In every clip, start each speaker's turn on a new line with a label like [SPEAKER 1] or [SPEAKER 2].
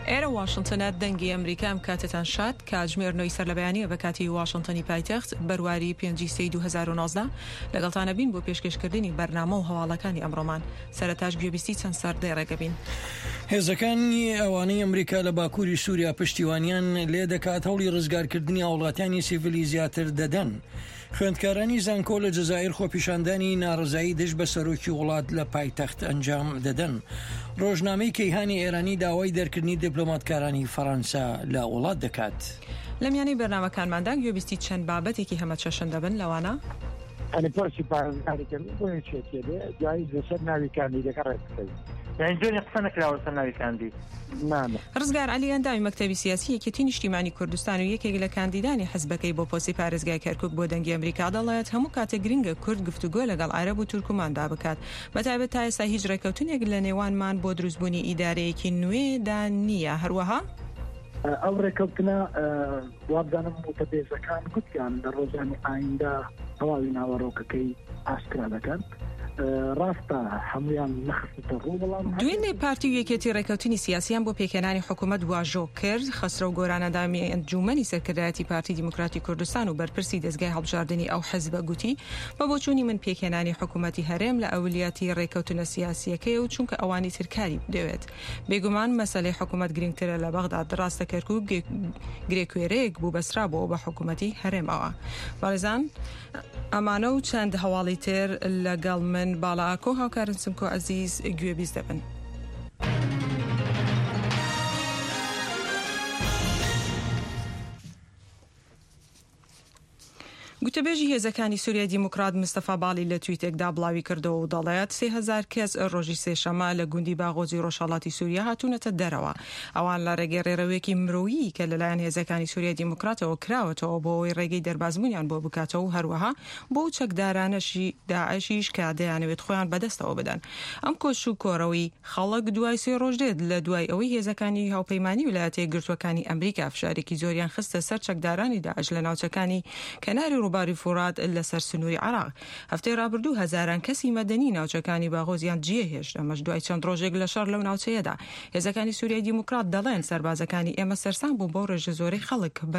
[SPEAKER 1] ئێرە واشنتنە دەنگی ئەمریکام کاتتان شاد کاتژمێر نۆی سەر لە بەیانیە بە کاتی واشنتنی پایتەخت بەرواری 5 2019 لەگەڵتانە بین بۆ پێشکەشکردنی بەرنامە و هەواڵەکانی ئەمڕۆمان. سەرەتاش گوێبیستی چەند سەردەی ڕێگەبین.
[SPEAKER 2] هێزەکانی ئەوانەی ئەمریکا لە باکووری سووریا پشتیوانیان لێ دەکات هەوڵی ڕزگارکردنی هاوڵاتیانی سیڤیلی زیاتر دەدەن. خوێندکارانی زانکۆ لە جەزایر خۆپیشاندانی ناڕزایی دژ بە سەرۆکی وڵات لە پایتەخت ئەنجام دەدەن. ڕۆژنامەی کەیهانی ئێرانی داوای دەرکردنی دیپلۆماتکارانی فەڕەنسا لە وڵات دەکات.
[SPEAKER 1] لە میانەی بەرنامەکانماندا گوێبیستی چەند بابەتێکی هەمە چەشن دەبن لەوانە
[SPEAKER 3] ئەلپۆسی پارێزگاریکردن بۆیە چێتێ جایز لەسەر ناوی کاندیدەکە ڕێککەی یانجۆنی قسە نەکراوە سەر ناوی کاندید
[SPEAKER 1] ڕزگار عەلی ئەندامی مەکتەبی سیاسی یەکێتی نیشتیمانی کوردستان و یەکێک لە کاندیدانی حزبەکەی بۆ پۆسی پارێزگای کەرکووک بۆ دەنگی ئەمریکا دەڵێت هەموو کاتێک گرنگە کورد گفتوگۆ لەگەڵ عەرەب و تورکماندا بکات. بەتایبەت تا ئێستا هیچ ڕێکەوتنێک لە نێوانمان بۆ دروستبوونی ئیدارەیەکی نوێدا نییە. هەروەها
[SPEAKER 3] ئەو ڕێکەوتنە وابزانم متەبێزەکان گوتیان لە ڕۆژانی ئایندا هەواڵی ناوەڕۆکەکەی ئاشکرا دەکەن. ڕاستە هەمویان نەخستە ڕوو بەڵام
[SPEAKER 1] دوێنێ پارتی و یەکێتی ڕێکەوتنی سیاسیان بۆ پێکێنانی حکوومەت واژۆ کرد. خەسرە و گۆرانەدامی ئەنجومەنی سەرکردایەتی پارتی دیموکراتی کوردستان و بەرپرسی دەستگای هەڵبژاردننی ئەو حەزبە گوتی بە بۆچوونی من پێکێنانی حکوومەتی هەرێم لە ئەولیاتی ڕێکەوتنە سیاسیەکەی و چونکە ئەوانی ترکاری دەوێت. بێگومان مەسەلەی حکوومەت گرنگترە لە بەغداد. ڕاستە کەرکووک گرێکوێرەیەک بوو بەسرابەوە بە حکوومەتی هەرێمەوە. بەڕێزان ئەمانە و چەند هەواڵی تر لەگەڵ من باڵاکۆ هاوکارن سمکۆ عەزیز گوێبیست دەبن. گوتەبێژی هێزەکانی سووریای دیموکرات مستەفا باڵی لە تویتێکدا بڵاوی کردەوە و دەڵێت 3000 کەس ڕۆژی سێشەمە لە گوندی باغۆزی ڕۆژهەڵاتی سووریا هاتوونەتە دەرەوە. ئەوان لە ڕێگەی ڕێڕەوەیەکی مرۆیی کە لەلایەن هێزەکانی سووریای دیموکراتەوە کراوەتەوە بۆ ئەوەی ڕێگەی دەربازبوونیان بۆ بکاتەوە و هەروەها بۆ چەکدارانەشی داعشیش کە دەیانەوێت خۆیان بەدەستەوە بدەن. ئەم کۆش و کۆڕەوەی خەڵک دوای 3 ڕۆژ دێت لە دوای ئەوەی هێزەکانی هاوپەیمانی ویلایەتە یەکگرتووەکانی ئەمریکا فشارێکی زۆریان خستە سەر چەکدارانی داعش لە ناوچەکانی کەناری ڕووباری فورات لەسەر سنووری عراق. هەفتەی ڕابردوو هەزاران کەسی مەدەنی ناوچەکانی باغۆزیان جێهێشت. ئەمەش دوای چەند ڕۆژێک لە شەڕ لەو ناوچەیەدا. هێزەکانی سووریای دیموکرات دەڵێن سەربازەکانی ئێمە سەرسان بوو بۆ ڕێژە زۆرەی خەڵک بە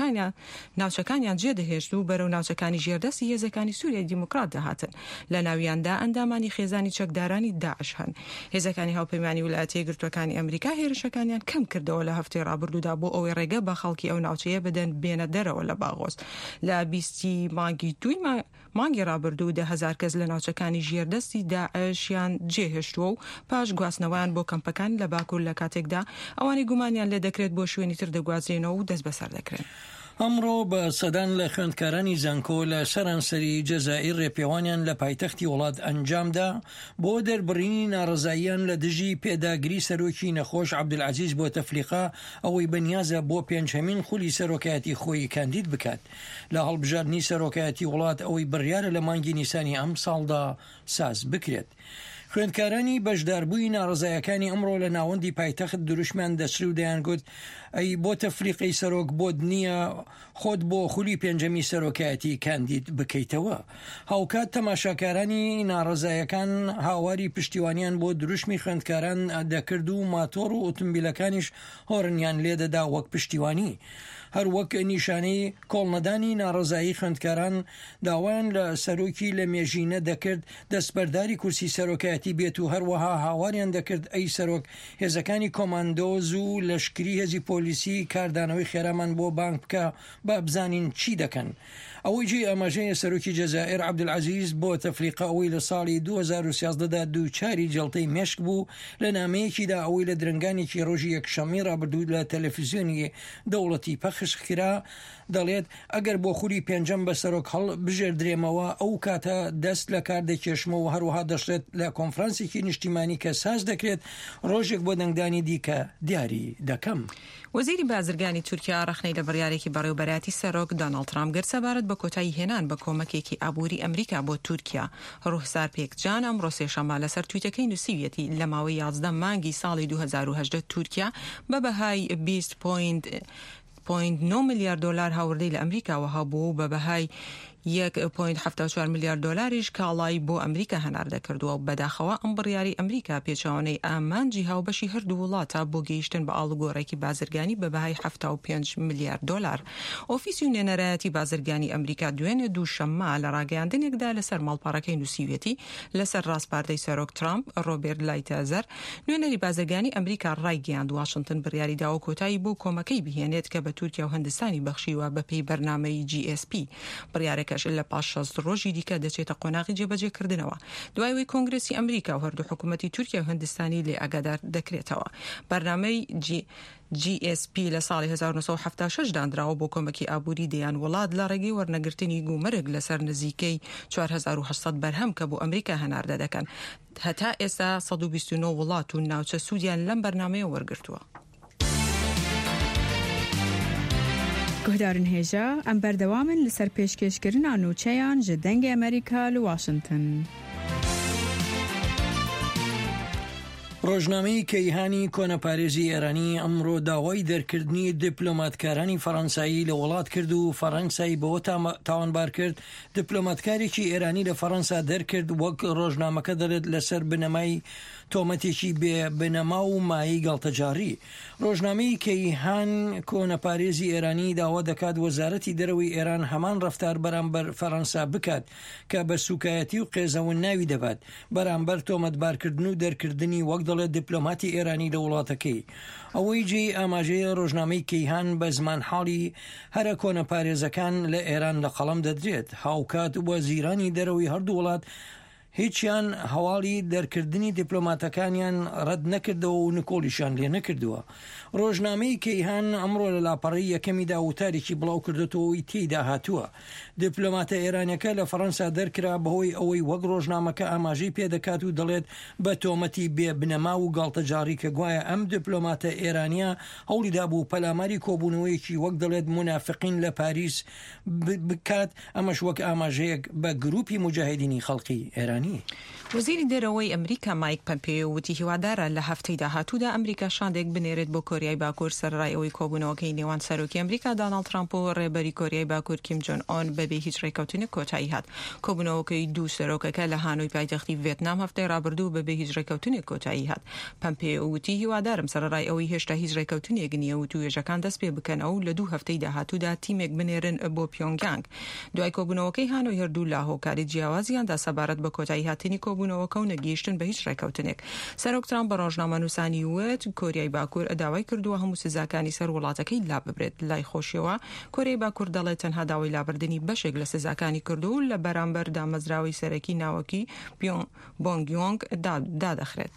[SPEAKER 1] ناوچەکانیان جێدەهێشت و بەرەو ناوچەکانی ژێردەستی هێزەکانی سووریای دیموکرات دەهاتن. لە ناویاندا ئەندامانی خێزانی چەکدارانی داعش هەن. هێزەکانی هاوپەیمانی ویلایەتە یەکگرتووەکانی ئەمریکا هێرشەکانیان کەم کردەوە لە هەفتەی ڕابردوودا بۆ ئەوەی ڕێگە بە خەڵکی ئەو ناوچەیە بدەن بێنە دەرەوە لە باغۆز. لە 20 مانگی دوی مانگی ڕابردوو 10,000 کەس لە ناوچەکانی ژێردەستی داعشیان جێهێشتووە و پاش گواستنەوەیان بۆ کەمپەکان لە باکوور لە کاتێکدا ئەوانی گومانیان لێ دەکرێت بۆ شوێنی تر دەگوازرێنەوە و دەست بەسەر دەکرێن.
[SPEAKER 2] ئەمڕۆ بە سەدان لە خوێندکارانی زانکۆ لە سەرانسەری جەزائیر ڕێپێوانیان لە پایتەختی وڵات ئەنجامدا بۆ دەربڕینی ناڕزاییان لە دژی پێداگری سەرۆکی نەخۆش عەبدولعەزیز بۆ تەفلیقا ئەوەی بەنیازە بۆ 5هەمین خولی سەرۆکایەتی خۆی کاندید بکات. لە هەڵبژاردننی سەرۆکایەتی وڵات ئەوەی بڕیارە لە مانگی نیسانی ئەم ساڵدا ساز بکرێت. خوێندکارانی بەشداربووی ناڕزایەکانی ئەمڕۆ لە ناوەندی پایتەخت دروشمان دەچری و دەیانگوت ئەی بۆ تەفریقی سەرۆک بۆت نییە خۆت بۆ خولی 5هەمی سەرۆکایەتی کاندید بکەیتەوە. هاوکات تەماشاکارانی ناڕزایەکان هاواری پشتیوانیان بۆ دروشمی خوێندکاران دەکرد و ماتۆڕ و ئۆتۆمبیلەکانیش هۆڕنیان لێدەدا وەک پشتیوانی. هەر وەک نیشانەی کۆڵنەدانی ناڕزایی خوێندکاران داوایان لە سەرۆکی لە مێژینە دەکرد دەستبەرداری کورسی سەرۆکایەتی بێت و هەروەها هاواریان دەکرد ئەی سەرۆک هێزەکانی کۆماندۆز و لەشکری هێزی پۆلیسی کاردانەوەی خێرامان بۆ بانک بکە با بزانین چی دەکەن. ئەوەی جێ ئەماژەیە سەرۆکی جەزائیر عەبدولعەزیز بۆ تەفلیقا ئەوەی لە ساڵی 2013دا دووچاری جەڵتەی مێشک بوو. لە نامەیەکیدا ئەوەی لە درنگانێکی ڕۆژی یەکشەممەی ڕابردوو لە تەلەڤیزیۆنی دەوڵەتی پەخش کرا دەڵێت ئەگەر بۆ خولی 5هەم بە سەرۆک هەڵ بژێردرێمەوە ئەو کاتە دەست لە کار دەکێشمەوە و هەروەها دەشێت لە کۆنفرانسێکی نیشتیمانی کە ساز دەکرێت ڕۆژێک بۆ دەنگدانی دیکە دیاری دەکەم.
[SPEAKER 1] وەزیری بازرگانی تورکیا ڕەخنەی لە بڕیارێکی بەڕێوەبەراتی سەرۆک دۆناڵد ترامپ گرت سەبارەت بە کۆتایی هێنان بە کۆمەکێکی ئابووری ئەمریکا بۆ تورکیا. ڕوهسار پێکجان ئەمڕۆ سێشەممە لەسەر تویتەکەی نووسیویەتی لە ماوەی 11 مانگی ساڵی 2018 تورکیا بە بەهای 20.9 میلیارد دلار هاوردەی لە ئەمریکاوە هەبوو بە بەهای 1.74 میلیارد دلاریش کاڵای بۆ ئەمریکا هەناردە کردووە و بەداخەوە ئەم بڕیاری ئەمریکا پێچەوانەی ئامانجی هاوبەشی هەردوو وڵاتە بۆ گەیشتن بە ئاڵوگۆڕێکی بازرگانی بە بەهای 75 میلیارد دلار. ئۆفیسی نوێنەرایەتی بازرگانی ئەمریکا دوێنێ دووشەممە لە ڕاگەیاندنێکدا لەسەر ماڵپارەکەی نووسیوێتی لەسەر ڕاستپاردەی سەرۆک ترامپ ڕۆبێرت لایتەزەر نوێنەری بازرگانی ئەمریکا ڕایگەیاند واشنگتن بڕیاری داوە کۆتایی بۆ کۆمەکەی بهێنێت کە بە تورکیا و هەندستانی بەخشیوە بەپێی بەرنامەی GSP. بڕیارەکەش لە پاش 60 ڕۆژی دیکە دەچێتە قۆناغی جێبەجێکردنەوە دوایەوەی کۆنگرسی ئەمریکا و هەردوو حکوومەتی تورکیا و هەندستانی لێ ئاگادار دەکرێتەوە. بەرنامەی GSP لە ساڵی 1976 دانراوە بۆ کۆمەکی ئابووری دەیان وڵات لە ڕێگەی وەرنەگرتنی گومرگ لەسەر نزیکەی 4800 بەرهەم کە بۆ ئەمریکا هەناردە دەکەن. هەتا ئێستا 129 وڵات و ناوچە سوودیان لەم بەرنامەیە وەرگرتووە.
[SPEAKER 4] گهدارن هێژە ئەم بەردەوامن لەسەر پێشکەشکردنا نووچەیان ji dengê ئەمریکا li Washington.
[SPEAKER 2] ڕۆژنامەی کەیهانی کۆنەپارێزی ئێرانی ئەمڕۆ داوای دەرکردنی دیپلۆماتکارانی فەڕەنسایی لە وڵات کرد و فەڕەنسای بەوە تاوانبار کرد دیپلۆماتکارێکی ئێرانی لە فەڕەنسا دەرکرد وەک ڕۆژنامەکە دەرێت لەسەر بنەمای تۆمەتێکی بنەما و مایی گاڵتەجاری. ڕۆژنامەی کەیهان کۆنەپارێزی ئێرانی داوا دەکات وەزارەتی دەرەوەی ئێران هەمان ڕەفتار بەرامبەر فەڕەنسا بکات کە بە سوکایەتی و قێزەون ناوی دەبات بەرامبەر تۆمەتبارکردن و دەرکردنی وەک دەڵێت دیپلۆماتی ئێرانی لە وڵاتەکەی. ئەوەی جێ ئاماژەیە ڕۆژنامەی کەیهان بە زمان حاڵی هەرە کۆنەپارێزەکان لە ئێران لە قەڵەم دەدرێت. هاوکات وەزیرانی دەرەوەی هەردوو وڵات هیچیان هەواڵی دەرکردنی دیپلۆماتەکانیان ڕەت نەکردەوە و نکۆلیشان لێ نەکردووە. ڕۆژنامەی کەیهان ئەمڕۆ لە لاپەڕی یەکەمیدا وتارێکی بڵاو کردێتەوەی تێیدا هاتووە دیپلۆماتە ئێرانیەکە لە فەڕەنسا دەرکرا بەهۆی ئەوەی وەک ڕۆژنامەکە ئاماژەی پێدەکات و دەڵێت بە تۆمەتی بێبنەما و گاڵتەجاری کە گوایە ئەم دیپلۆماتە ئێرانیا هەوڵیدا بوو پەلاماری کۆبوونەوەیەکی وەک دەڵێت منافقین لە پاریس بکات. ئەمەش وەک ئاماژەیەک بە گروپی مجاهدینی خەڵقی ئێرانی.
[SPEAKER 1] وەزیری دەرەوەی ئەمریکا مایک پەمپێیۆ وتی هیوادارە لە هەفتەی داهاتوودا ئەمریکا شاندێک بنێرێت بۆ کۆریای باکوور سەرڕای ئەوەی کۆبوونەوەکەی نێوان سەرۆکی ئەمریکا دۆناڵد ترامپ و ڕێبەری کۆریای باکوور کیم جۆن ئۆن بەبێ هیچ ڕێکەوتنێک کۆتایی هات. کۆبوونەوەکەی دوو سەرۆکەکە لە هانۆی پایتەختی ڤێتنام هەفتەی ڕابردوو بەبێ هیچ ڕێکەوتنێک کۆتایی هات. پەمپێیۆ وتی هیوادارم سەرڕای ئەوەی هێشتا هیچ ڕێکەوتنێک نییە و توێژەکان دەست پێ بکەنەوە و لە دوو هەفتەی داهاتوودا تیمێک بنێرن بۆ پیۆنگیانگ. دوای کۆبوونەوەکەی هانۆی هەردوو لاهۆکاری جیاوازیاندا سەبارەت بە کۆتایی هاتنی کۆبوونەوەکە و نەگەیشتن بە هیچ ڕێکەوتنێک. سەرۆک ترامپ بە ڕۆژنامە نووسانی وت کۆریای باکوور داوای کردووە هەموو سزاکانی سەر وڵاتەکەی لا ببرێت. لای خۆشیەوە کۆریای باکوور دەڵێت تەنها داوای لابردنی بەشێک لە سزاکانی کردو و لە بەرامبەر دامەزراوی سەرەکی ناوەکی بۆنگیۆنگ دادەخرێت.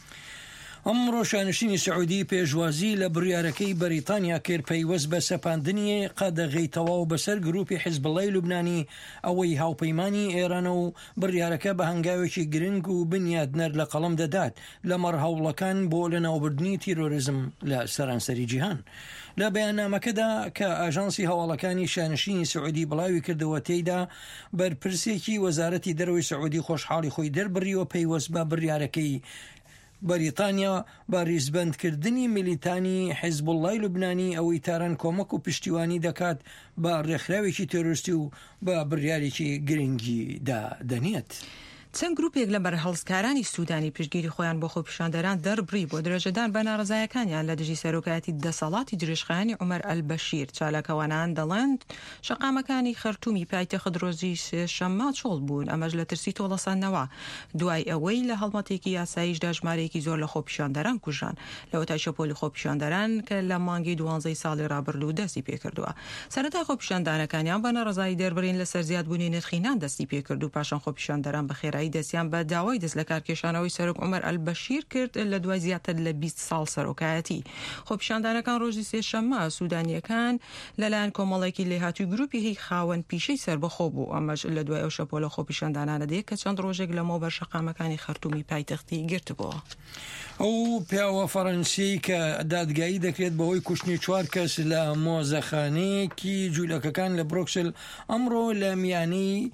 [SPEAKER 2] ئەمڕۆ شانشینی سعودی پێشوازی لە بڕیارەکەی بەریتانیا کرد پەیوەست بە سەپاندنی قەدەغەی تەواو بەسەر گروپی حیزبڵای لوبنانی ئەوەی هاوپەیمانی ئێرانە و بڕیارەکە بە هەنگاوێکی گرنگ و بنیادنەر لە قەڵم دەدات لە مەرهەوڵەکان بۆ لە ناوبردنی تیرۆریزم لە سەرانسەری جیهان. لە بەیاننامەکەدا کە ئاژانسی هەواڵەکانی شانشینی سعودی بڵاوی کردەوە تێیدا بەرپرسێکی وەزارەتی دەرەوەی سعودی خۆشحاڵی خۆی دەربڕیەوە پەیوەست بە بڕیارەکەی بەریتانیا بە ریزبەندکردنی میلیتانی حیزبوڵای لوبنانی ئەوەی تاران کۆمەک و پشتیوانی دەکات بە ڕێکخراوێکی تۆرۆریستی و بە بڕیارێکی گرنگی دەنێت.
[SPEAKER 1] چەند گروپێک لە بەرهەڵسکارانی سوودانی پشتگیری خۆیان بۆ خۆپیشاندەران دەربڕی بۆ درێژەدان بە ناڕزایەکانیان لە دژی سەرۆکایەتی دەسەڵاتی درێژخایانی عومەر ئەلبەشیر. چالاکەوانان دەڵێن شەقامەکانی خەرتومی پایتەخت ڕۆژی سێشەممە چۆڵ بوون ئەمەش لە ترسی تۆڵەساندنەوە دوای ئەوەی لە هەڵمەتێکی یاساییشدا ژمارەیەکی زۆر لە خۆپیشاندەران کوژان لەوە تا شەپۆلی خۆپیشاندەران کە لە مانگی 12 ساڵی ڕابردوو دەستی پێکردووە. سەرەتا خۆپیشاندانەکانیان بە ناڕزایی دەربڕین لەسەر زیادبوونی نرخینان دەستی پێکرد و پاشان خۆپیشاندەران بەخێرایی دەستیان بە داوای دەست لە کارکێشانەوەی سەرۆک عومەر ئەلبەشیر کرد لە دوای زیاتر لە 20 ساڵ سەرۆکایەتی. خۆپیشاندانەکان ڕۆژی سێشەممە سوودانیەکان لەلایەن کۆمەڵێکی لێهاتووی گروپی هی خاوەن پیشەی سربەخۆ بوو. ئەمەش لە دوای ئەو شەپۆلە خۆپیشاندانانە دێت کە چەند ڕۆژێک لەمەوە بەر شەقامەکانی خەرتومی پایتەختی گرتبووە.
[SPEAKER 2] ئەو پیاوە فەڕەنسی کە دادگایی دەکرێت بەهۆی کوشتنی 4 کەس لە مۆزەخانەیەکی جوولەکەکان لە بروکسل ئەمڕۆ لە میانەی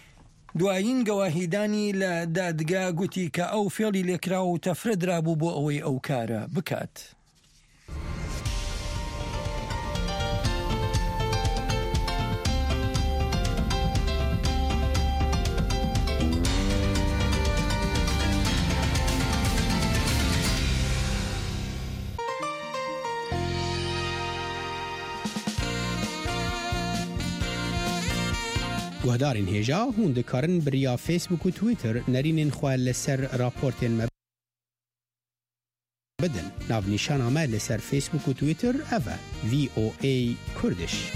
[SPEAKER 2] دوایین گەواهیدانی لە دادگا گوتی کە ئەو فێڵی لێکرا و تەفرەدرابوو بۆ ئەوەی ئەو کارە بکات.
[SPEAKER 5] گهدارین هجا هون دکارن بریا فیسبوک و تویتر نرینین خواه لسر راپورتین بدن ناو نیشان آمه لسر فیسبوک و تویتر اوه VOA کردش.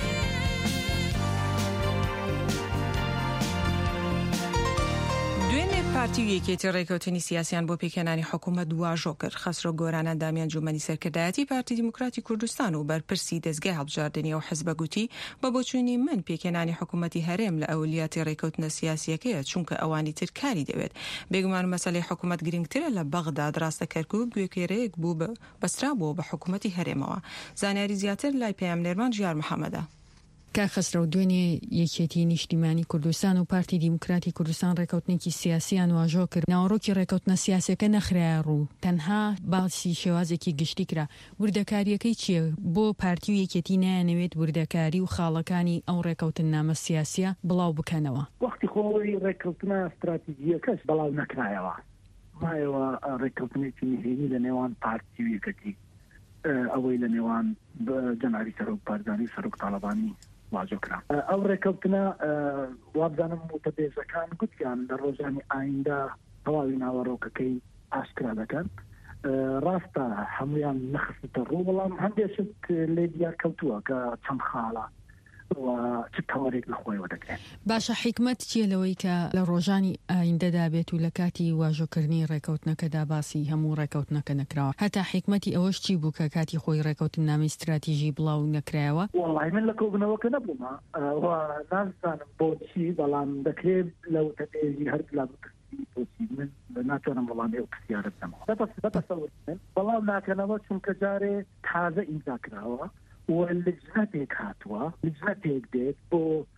[SPEAKER 1] پارتی یەکێتی ڕێکەوتنی سیاسیان بۆ پێکهێنانی حکوومەت واژۆ کرد. خەسرۆ گۆران ئەندامی ئەنجومەنی سەرکردایەتی پارتی دیموکراتی کوردستان و بەرپرسی دەستگای هەڵبژاردننی و حزبە گوتی بە بۆچوونی من پێکهێنانی حکوومەتی هەرێم لە ئەولیاتی ڕێکەوتنە سیاسیەکەیە چونکە ئەوانی تر کاری دەوێت. بێگومان مەسەلەی حکوومەت گرنگترە لە بەغداد. ڕاستە کەرکووک گوێکێرەیەک بوو بەسترابووە بە حکوومەتی هەرێمەوە. زانیاری زیاتر لای پەیامنێرمان ژیار محەممەدە.
[SPEAKER 6] کا خسرو دوێنێ یەکێتی نیشتیمانی کوردستان و پارتی دیموکراتی کوردستان ڕێکەوتنێکی سیاسیان واژۆ کرد. ناوەڕۆکی ڕێکەوتنە سیاسەکە نەخرایە ڕوو، تەنها باسی شێوازێکی گشتی کرا. وردەکاریەکەی چییە بۆ پارتی و یەکێتی نایانەوێت وردەکاری و خاڵەکانی ئەو ڕێکەوتن نامە سیاسیە بڵاو بکەنەوە؟
[SPEAKER 7] وەختی خۆی ڕێکەوتنە استراتیژیەکەش بەڵاو نەکرایەوە. مایەوە ڕێکەوتنێکی نهێنی لە نێوان پارتی و یەکەتی ئەوەی لە نێوان جەنابی سەرۆک بارزانی سەرۆک تاڵەبانی واژۆکرا. ئەو ڕێکەوتنە وابزانم متەبێژەکان گوتیان لە ڕۆژانی ئایندا تەواوی ناوەڕۆکەکەی ئاشکرا دەکەن. ڕاستە هەمویان نەخستە ڕوو، بەڵام هەندێکت لێ دیار کەوتووە کە چەند خاڵە و چ تەوەرێک لە خۆیەوە دەکرێت.
[SPEAKER 6] باشە حکمت چیە لەوەی کە لە ڕۆژانی ئایندەدا بێت و لە کاتی واژۆکردنی ڕێکەوتنەکەدا باسی هەموو ڕێکەوتنەکە نەکراوە؟ هەتا حکمەتی ئەوەش چی بوو کە کاتی خۆی ڕێکەوتن نامی استراتیژی بڵاو نەکرایەوە؟
[SPEAKER 7] وەڵای من لە کۆبنەوەکە نەبوومە و نازانم بۆچی، بەڵام دەکرێت لەو تەپێژی هەر لا من ناتوانم وەڵامی ئەو پرسیارە بدەمەوە. بەتەسەوور بەڵام ناکەنەوە چونکە جارێ تازە ئیمزا کراوە و لجنەتێک هاتووە، لجنەتێک دێت بۆ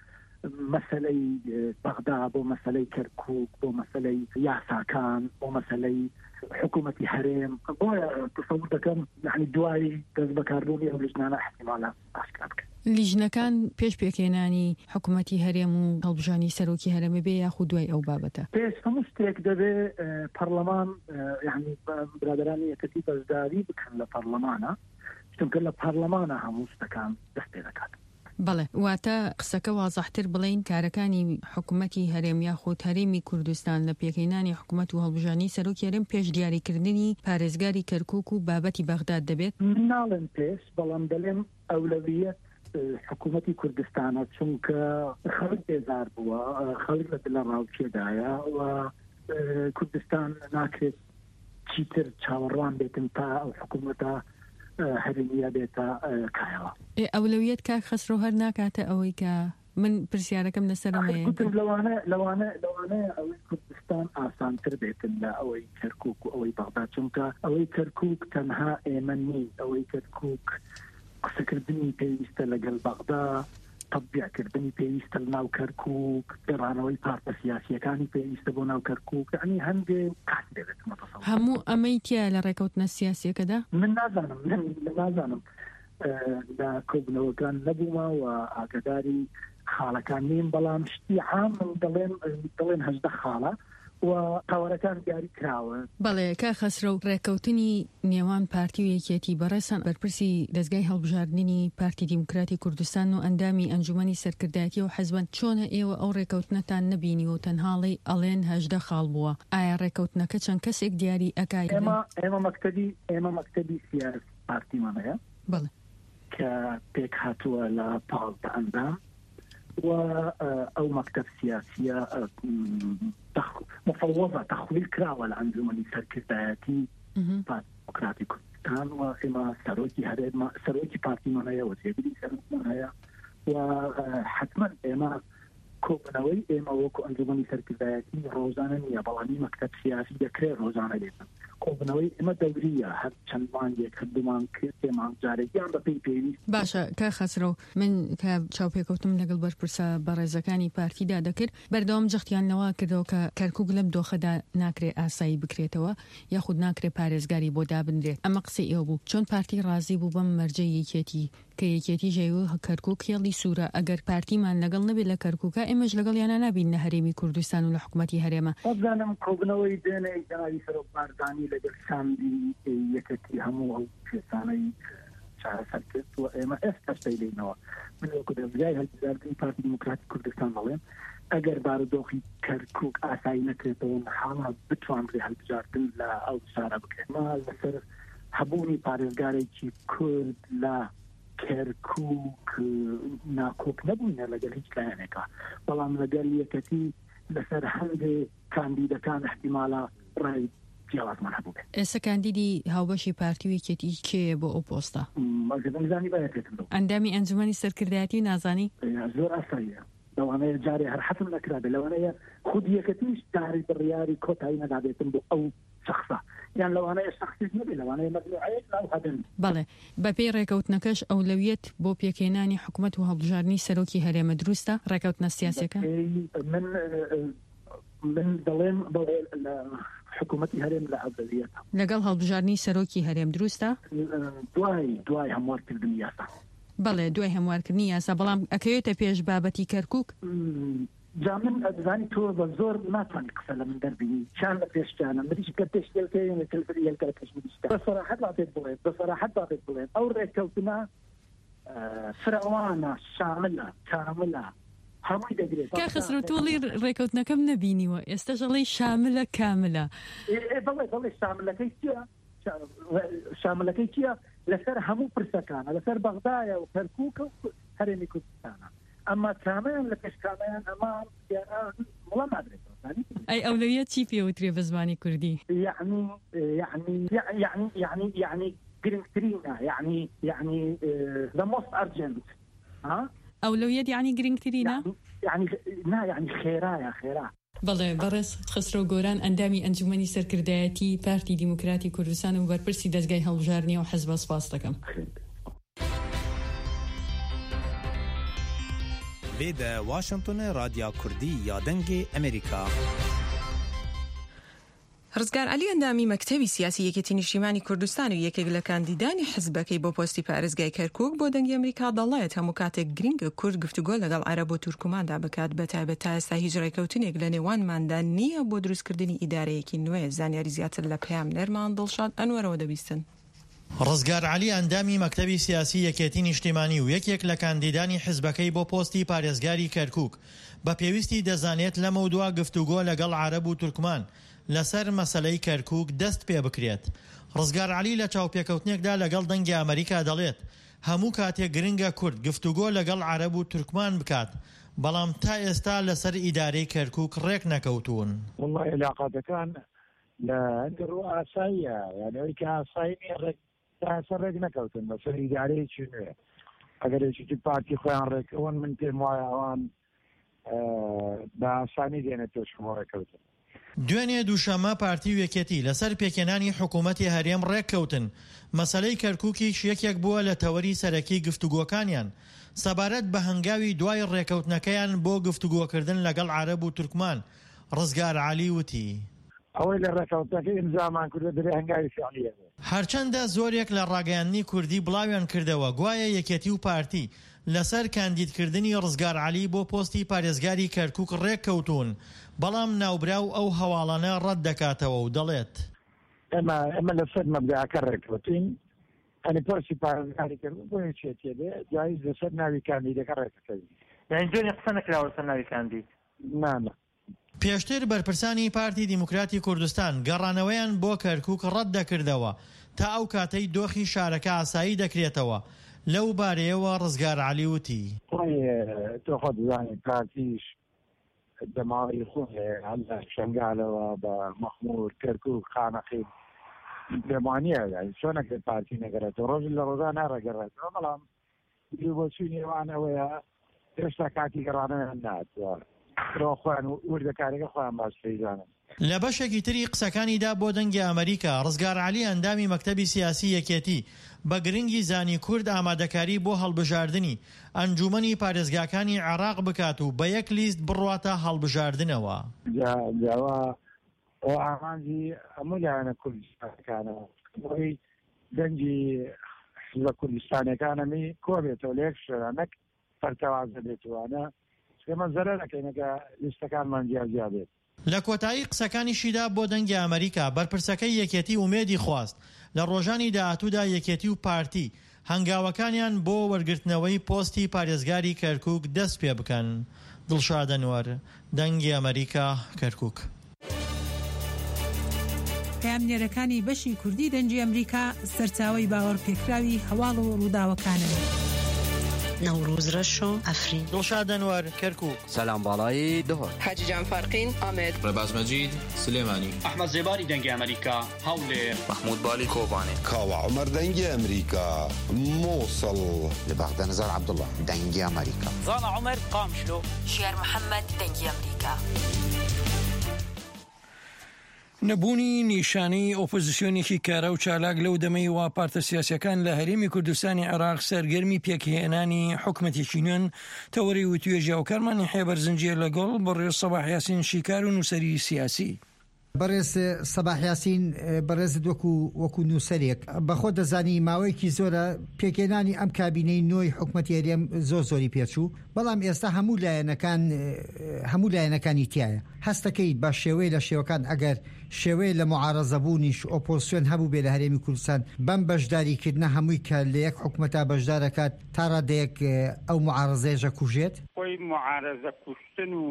[SPEAKER 7] مەسەلەی بەغدا، بۆ مەسەلەی کەرکووک، بۆ مەسەلەی یاساکان، بۆ مەسەلەی حکوومەتی هەرێم. بۆیە تەسەوور دەکەم یعنی دوای دەست بەکاربوونی ئەو لجنانە احتیمالە ئاشکرا بکەن.
[SPEAKER 6] لیژنەکان پێش پێکهێنانی حکوومەتی هەرێم و هەڵبژانی سەرۆکی هەرێمە بێ یاخود دوای ئەو بابەتە؟
[SPEAKER 7] پێش هەموو شتێک دەبێ پەرلەمان یعنی برادرانی یەکەتی بەشداری بکەن لە پەرلەمانە، چونکە لە پەرلەمانە هەموو شتەکان دەست پێ دەکات.
[SPEAKER 6] بەڵێ، واتە قسەکە وازەحتر بڵین کارەکانی حکوومەتی هەرێم یاخود هەرێمی کوردستان لە پێکهێنانی حکوومەت و هەڵبژانی سەرۆکی هەرێم پێش دیاریکردنی پارێزگاری کەرکووک و بابەتی بەغداد دەبێت؟
[SPEAKER 7] ناڵێن پێش، بەڵام دەڵێن ئەولەویەت حکوومەتی کوردستانە، چونکە خەڵک بێزار بووە، خەڵک لە ڕاوچێدایە و کوردستان ناکرێت چیتر چاوەڕوان بێتن تا ئەو حکوومەتە هەرێمیە بێتە کایەوە.
[SPEAKER 6] ئەولەویەت کاک خەسرۆ هەر ناکاتە ئەوەی کە من پرسیارەکەم لەسەرەمەیە
[SPEAKER 7] لەوانەیە ئەوەی کوردستان ئاسانتر بێتن لە ئەوەی کەرکووک و ئەوەی بەغداد، چونکە ئەوەی کەرکووک تەنها ئێمە نین، ئەوەی کەرکووک قسەکردنی پێویستە لەگەڵ بەغدا، تەبیعکردنی پێویستە لە ناو کەرکووک، گەڕانەوەی پارتە سیاسیەکانی پێویستە بۆ ناو کەرکووک، یعنی هەندێک کات دەبێت.
[SPEAKER 6] هەموو ئەمەی تیا لە ڕێکەوتنە سیاسیەکەدا؟
[SPEAKER 7] من نازانم لە کۆبنەوەکان نەبوومە و ئاگداری خاڵەکان نیم، بەڵام شتی عام دەڵێن 18 خاڵە و قاوەرەکان دیاری کراوە.
[SPEAKER 6] بەڵێ، کا خەسرە و ڕێکەوتنی نێوان پارتی و یەکێتی بەڕێسان بەرپرسی دەستگای هەڵبژاردننی پارتی دیموکراتی کوردستان و ئەندامی ئەنجومەنی سەرکردایەتی و حەزبەن چۆنە ئێوە ئەو ڕێکەوتنەتان نەبینی و تەنهاڵی ئەڵێن 18 خاڵ بووە؟ ئایا ڕێکەوتنەکە چەند کەسێک دیاری ئەکای؟
[SPEAKER 7] ئێمە مەکتەبی سیاسی پارتیمانەیە،
[SPEAKER 6] بەڵێ،
[SPEAKER 7] کە پێک هاتووە لە 15 ئەندام و ئەو مەکتەب سیاسیە مفوضە تەخویل کراوە لە ئەنجومەنی سەرکردایەتی دیموکراتی کوردستان و ئێمە سەرۆکی پارتیمانەیە و جێگیری سەرۆکمان هەیە و حتمما ئێمە کۆبنەوەی ئێمە وەکو ئەنجومەنی سەرکردایەتی ڕۆژانە نییە، بەڵامی مەکتەب سیاسی دەکرێت ڕۆژانە بێتن. کۆبنەوەی ئێمە دەوریە، هەر چەندمان یەک هەردوومان کرد تێمان جارێکیان بەپێی پێویست.
[SPEAKER 6] باشە، کا خەسرە من کە چاوپێکەوتم لەگەڵ بەرپرسە بەڕێزەکانی پارتیدا دەکرد، بەردەوام جەختیانەوە کردەوە کە کەرکووک لەم دۆخەدا ناکرێ ئاسایی بکرێتەوە یاخود ناکرێ پارێزگاری بۆ دابنرێت. ئەمە قسەی ئێوە بوو. چۆن پارتی ڕازی بوو بەم مەرجەی یەکێتی کە یەکێتی ژێوە کەرکووک هێڵی سوورە؟ ئەگەر پارتیمان لەگەڵ نەبێت لە کەرکووکە ئێمەش لەگەڵ یانە نابین لە هەرێمی کوردستان و لە حکوومەتی هەرێمە.
[SPEAKER 7] وابزانم کۆبنەوەی دێنەی جەنابی سەرۆک بارزانی لەگەڵ ساندی یەکەتی هەموو ئەو کێسانەی چارەسەر کرد و ئێمە ئێستا شتەی لێنەوە. من وەکو دەستگای هەڵبژاردننی پارتی دیموکراتی کوردستان دەڵێم ئەگەر بارودۆخی کەرکووک ئاسایی نەکرێتەوە حاڵا بتوانرێ هەڵبژاردن لە ئەو سارە بکرێت ما لەسەر هەبوونی پارێزگارێکی کورد لە کەرکووک ناکۆک نەبووینە لەگەر هیچ لایەنێکە بەڵام لەگەر یەکەتی لەسەر هەندێک کاندیدەکان احتیمالە ڕای جیاوازمان هەبوو.
[SPEAKER 6] ئێستا کاندیدی هاوبەشی پارتی و یەکێتی کێیە بۆ ئەو پۆستە؟
[SPEAKER 7] مەزانی بەیەکێتم
[SPEAKER 6] ئەندامی ئەنجومەنی سەرکردایەتی نازانی؟
[SPEAKER 7] زۆر ئاساییە لەوانەیە جارێ هەر حەتم نەکرابێت لەوانەیە خود یەکەتیش داری بڕیاری کۆتایی نەدابێتم بۆ ئەو شخصە یان لەوانەیە شخصیت نەبێت لەوانەیە مەجموعەیەک ناو هەبن.
[SPEAKER 6] بەڵێ بەپێی ڕێکەوتنەکەش ئەولەویەت بۆ پێکهێنانی حکوومەت و هەڵبژاردننی سەرۆکی هەرێمە دروستە ڕێکەوتنە سیاسەکە؟
[SPEAKER 7] من دەڵێم بەڵێ حکوومەتی هەرێم لە ئەولەویەتە
[SPEAKER 6] لەگەڵ هەڵبژاردننی سەرۆکی هەرێم دروستە؟
[SPEAKER 7] دوای هەموارکردنی یاسا.
[SPEAKER 6] بەڵێ دوای هەموارکردنی یاسا بەڵام ئەکەوێتە پێش بابەتی کەرکووک؟
[SPEAKER 7] جا من ئەزانی تۆ بە زۆر ناتوانانی قسە لە من دەربینی چیان لە پێشتانە مریش کە پێشتێکەیە تەلفریەکە پێشبیستە بەسەراحەت بابێت بڵێت بەسەراحەت بابێت بڵێن ئەو ڕێککەوتنە فراوانە شاملە کاملە هەمووی دەگرێت.
[SPEAKER 6] کە خسرو تۆڵی ڕێکەوتنەکەم نەبینیوە ئێستا ژەڵی شاملە کاملە.
[SPEAKER 7] بڵێ شاملەکەی چییە؟ شاملەکەی چییە؟ لەسەر هەموو پرسەکانە لەسەر بەغدایە و کەرکووکە و هەرێمی کوردستانە ئەمما کامیان لە پێشکامیان ئەمە وڵام نادرێتەوە.
[SPEAKER 6] ئەی ئەولەویەت چی پێوترێ بە زمانی کوردی؟
[SPEAKER 7] یعنی گرنگترینە یعنی the most urgent.
[SPEAKER 6] ئەولەویەت یعنی گرنگترینە؟
[SPEAKER 7] یعنی خێرایە خێرا.
[SPEAKER 6] بەڵێ بەڕێز خسرۆ گۆران ئەندامی ئەنجومەنی سەرکردایەتی پارتی دیموکراتی کوردستان و بەرپرسی دەستگای هەڵبژاردننی و حەزب سپاس دەکەم.
[SPEAKER 8] لێدە واشنگتن رادیا کوردی یا دەنگی ئەمریکا.
[SPEAKER 1] ڕزگار علی ئەندامی مەکتەبی سیاسی یەکێتی نیشتیمانی کوردستان و یەکێک لە کاندیدانی حزبەکەی بۆ پۆستی پارێزگای کەرکووک بۆ دەنگی ئەمریکا دەڵێت هەموو کاتێک گرنگە کورد گفتوگۆ لەگەڵ عەرەب و تورکماندا بکات بەتایبەت تا ئێستا هیچ ڕێکەوتنێک لە نێوانماندا نییە بۆ دروستکردنی ئیدارەیەکی نوێ. زانیاری زیاتر لە پەیام نەرمان دڵشاد ئەنوەرەوە دەبیستن.
[SPEAKER 9] ڕزگار علی ئەندامی مەکتەبی سیاسی یەکێتی نیشتیمانی و یەکێک لە کاندیدانی حزبەکەی بۆ پۆستی پارێزگاری کەرکووک بە پێویستی دەزانێت لە مەودووە گفتوگۆ لەگەڵ عەرەب و تورکمان لەسەر مەسەلەی کەرکووک دەست پێ بکرێت. ڕزگار علی لە چاوپێکەوتنێکدا لەگەڵ دەنگی ئەمریکا دەڵێت هەموو کاتێک گرنگە کورد گفتوگۆ لەگەڵ عەرەب و تورکمان بکات بەڵام تا ئێستا لەسەر ئیدارەی کەرکووک ڕێک نەکەوتون.
[SPEAKER 3] والله علاقاتەکان لە ڕوو ئاساییە یعنی ئەوەی کە ئاسایی سەر ڕێک نەکەوتن بەسەر ئیدارەیەکی نوێ ئەگەرێکی پارتی خۆیان ڕێکەوەن من پێم وایە ئەوان بە ئاسانی دێنێتەوە شمۆ ڕێکەوتن.
[SPEAKER 9] دوێنێ دووشەمە پارتی و یەکێتی لەسەر پێکێنانی حکوومەتی هەرێم ڕێککەوتن. مەسەلەی کەرکووکیش یەکێک بووە لە تەوەری سەرەکی گفتوگۆکانیان سەبارەت بە هەنگاوی دوای ڕێکەوتنەکەیان بۆ گفتوگۆکردن لەگەڵ عەرەب و تورکمان. ڕزگار علی وتی
[SPEAKER 3] ئەوەی لە ڕێکەوتنەکەی ئیمزامان کردو دەبێ هەنگاوی فعلیە.
[SPEAKER 9] هەرچەندە زۆرێک لە ڕاگەیاندنی کوردی بڵاویان کردەوە گوایە یەکێتی و پارتی لەسەر کاندیدکردنی ڕزگار علی بۆ پۆستی پارێزگاری کەرکووک ڕێککەوتون بەڵام ناوبراو ئەو هەواڵانە ڕەت دەکاتەوە و دەڵێت
[SPEAKER 3] ئەمە لەسەر مەبدەعەکە ڕێککەوتین ئەنی پۆستی پارێزگاری کەرکووک بۆ یەکێتیە بێ جایز لەسەر ناوی کاندیدەکە ڕێکەکەوی
[SPEAKER 10] یعنی جۆنی قسە نەکراوە لەسەر ناوی کاندید.
[SPEAKER 3] نانە
[SPEAKER 9] پێشتر بەرپرسانی پارتی دیموکراتی کوردستان گەڕانەوەیان بۆ کەرکووک ڕەت دەکردەوە تا ئەو کاتەی دۆخی شارەکە ئاسایی دەکرێتەوە. لەو بارەیەوە ڕزگار علی وتی
[SPEAKER 3] تۆ خۆ دەزانی پارتیش دەماوەی خۆی هەڵدا شنگالەوە بە مەخمور کەرکووک خانەقی پێمانیە چۆنەکە پارتی نەگەڕێتەوە ڕۆژ لە ڕۆژان ناڕێگەڕێتەوە بەڵام بۆ چوونی ئەوان ئەوەیە هێشتا کاتی گەڕانەوەیان ناتوە خۆیان وردەکارێکە خۆیان باش پێیزانن.
[SPEAKER 9] لە بەشێکی تری قسەکانیدا بۆ دەنگی ئەمریکا ڕزگار علی ئەندامی مەکتەبی سیاسی یەکێتی بە گرنگی زانی کورد ئامادەکاری بۆ هەڵبژاردننی ئەنجومەنی پارێزگاکانی عێراق بکات و بە یەک لیست بڕواتە هەڵبژاردنەوە.
[SPEAKER 3] جاوا ئەو ئامانجی هەموو لایەنە کوردستانەکانەوە بۆی دەنگی لە کوردستانەکانەمی کۆبێتەوە لە یەک شوێنێک پەرتەوازە بێتوانە ئێمە زەرەر نەکەینەکە لیستەکانمان جیاجیا بێت.
[SPEAKER 9] لە کۆتایی قسەکانیشیدا بۆ دەنگی ئەمریکا بەرپرسەکەی یەکێتی ومێدی خواست لە ڕۆژانی داهاتوودا یەکێتی و پارتی هەنگاوەکانیان بۆ وەرگرتنەوەی پۆستی پارێزگاری کەرکووک دەست پێ بکەن. دڵشاد ئەنوەر دەنگی ئەمریکا کەرکووک.
[SPEAKER 11] پامنێرەکانی بەشی کوردی دەنگی ئەمریکا سەرچاوی باوەڕ پێکراوی هەواڵ و ڕووداوەکانن.
[SPEAKER 12] نوروز رشو افرین
[SPEAKER 9] دڵشاد ئەنوەر کەرکووک.
[SPEAKER 13] سەلام باڵایی دهۆر
[SPEAKER 14] حاجی جان فارقین ئامێد
[SPEAKER 15] ڕێباز مەجید سلێمانی
[SPEAKER 16] ئەحمەد زێباری دەنگی ئەمریکا هەولێر
[SPEAKER 17] محمود بالی کۆبانێ
[SPEAKER 18] کاوە عومەر دەنگی ئەمریکا مووسڵ
[SPEAKER 19] لە بەغدە نزار عەبدوڵڵا دەنگی ئەمریکا
[SPEAKER 20] زانا عومەر قامشلۆ
[SPEAKER 21] شێر محەممەد دەنگی ئەمریکا.
[SPEAKER 2] نەبوونی نیشانەی ئۆپۆزیسیۆنێکی کارە و چالاک لەو دەمەی وا پارتە سیاسەکان لە هەرێمی کوردستانی عێراق سەرگەرمی پێکهێنانی حکومەتێکی نوێن تەوەری و توێژیا و کارمانی حێبەر زنجیە لەگەڵ بەڕێز سەباح یاسین شیکار و نووسەری سیاسی.
[SPEAKER 22] بەڕێز سەباح یاسین بەڕێزت وەکو نووسەرێک بەخۆ دەزانی ماوەیەکی زۆرە پێکهێنانی ئەم کابینەی نۆی حکومەتی هەرێم زۆری پێچوو، بەڵام ئێستا هەموو لایەنەکانی تایە. هەستەکەی بە شێوەی لە شێوەکان ئەگەر شێوەیە لە معارەزەبوونیش ئۆپۆزیسیۆن هەبوو بێ لە هەرێمی کوردستان بەم بەشداریکردنە هەمووی کە لە یەک حکومەتا بەشدارەکات تا ڕادەیەک ئەو معارەزەیەژە کوژێت.
[SPEAKER 23] خۆی معارەزە کوشتن و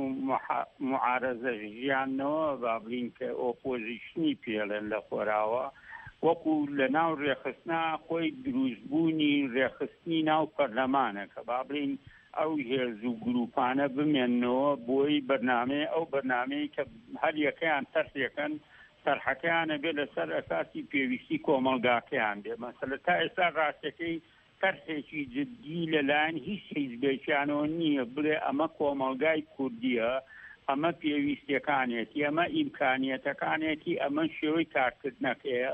[SPEAKER 23] معارەزە ژیانەوە بابلین کە ئۆپۆزیشنی پێڵێن لە خۆراوە وەکو لە ناو ڕێخستنا خۆی دروستبوونی ڕێخستنی ناو پەرلەمانە کە بابلین ئەو هێز و گروپانە بمێنەوە بۆی ئەو بەرنامەی کە هەر یەکەیان تەرخەکەن تەرحەکەیانە بێ لەسەر ئەساسی پێویستی کۆمەلگاکەیان بێ. مەسەلە تا ئێستا ڕاستەکەی تەرخێکی جدی لەلایەن هیچ حیزبێکیانەوە نییە بڵێ ئەمە کۆمەلگای کوردیە، ئەمە پێویستیەکانێتی، ئەمە ئیمکانیەتەکانێتی، ئەمە شێوەی کارکردنەکەیە،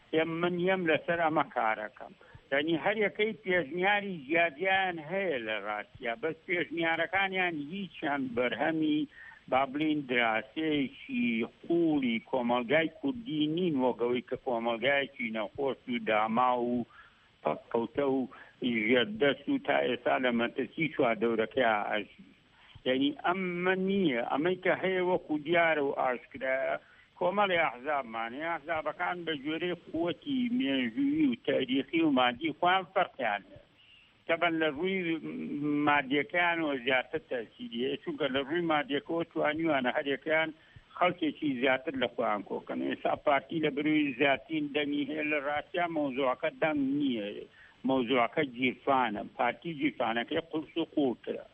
[SPEAKER 23] من یەم لەسەر ئەمە کارەکەم. یعنی هەر یەکەی پێشنیاری زیادیان هەیە لە ڕاستیا، بەس پێشنیارەکانیان هیچیان بەرهەمی بابلین دراسەیەکی قوڵی کۆمەلگای کوردی نین وەگەوەی کە کۆمەلگایەکی نەخۆش و داما و پەککەوتە و ژێردەست و تا ئێستا لە مەترسی چواردەورەکەی ئاژی. یعنی ئەمە نییە، ئەمەی کە هەیە وەکو دیارە و ئاشکرایە کۆمەڵی ئەحزابمانێ ئەحزابەکان بە ژێرەی قووەتی مێژووی و تاریخی و مادی خۆیان فەرقیان هەیە. تەبەن لە ڕووی مادیەکانەوە زیاتر تەسیریە، چونکە لە ڕووی مادیەکەەوە توانیوانە هەرێکیان خەڵکێکی زیاتر لە خۆیان کۆکەن. ئێستا پارتی لە بروی زیاترین دەنگی هەیە لە ڕاستیا مۆزوعەکە دەنگ نییە، مۆزوعەکە جیرفانە، پارتی جیرفانەکەی قورس و قوڵترە،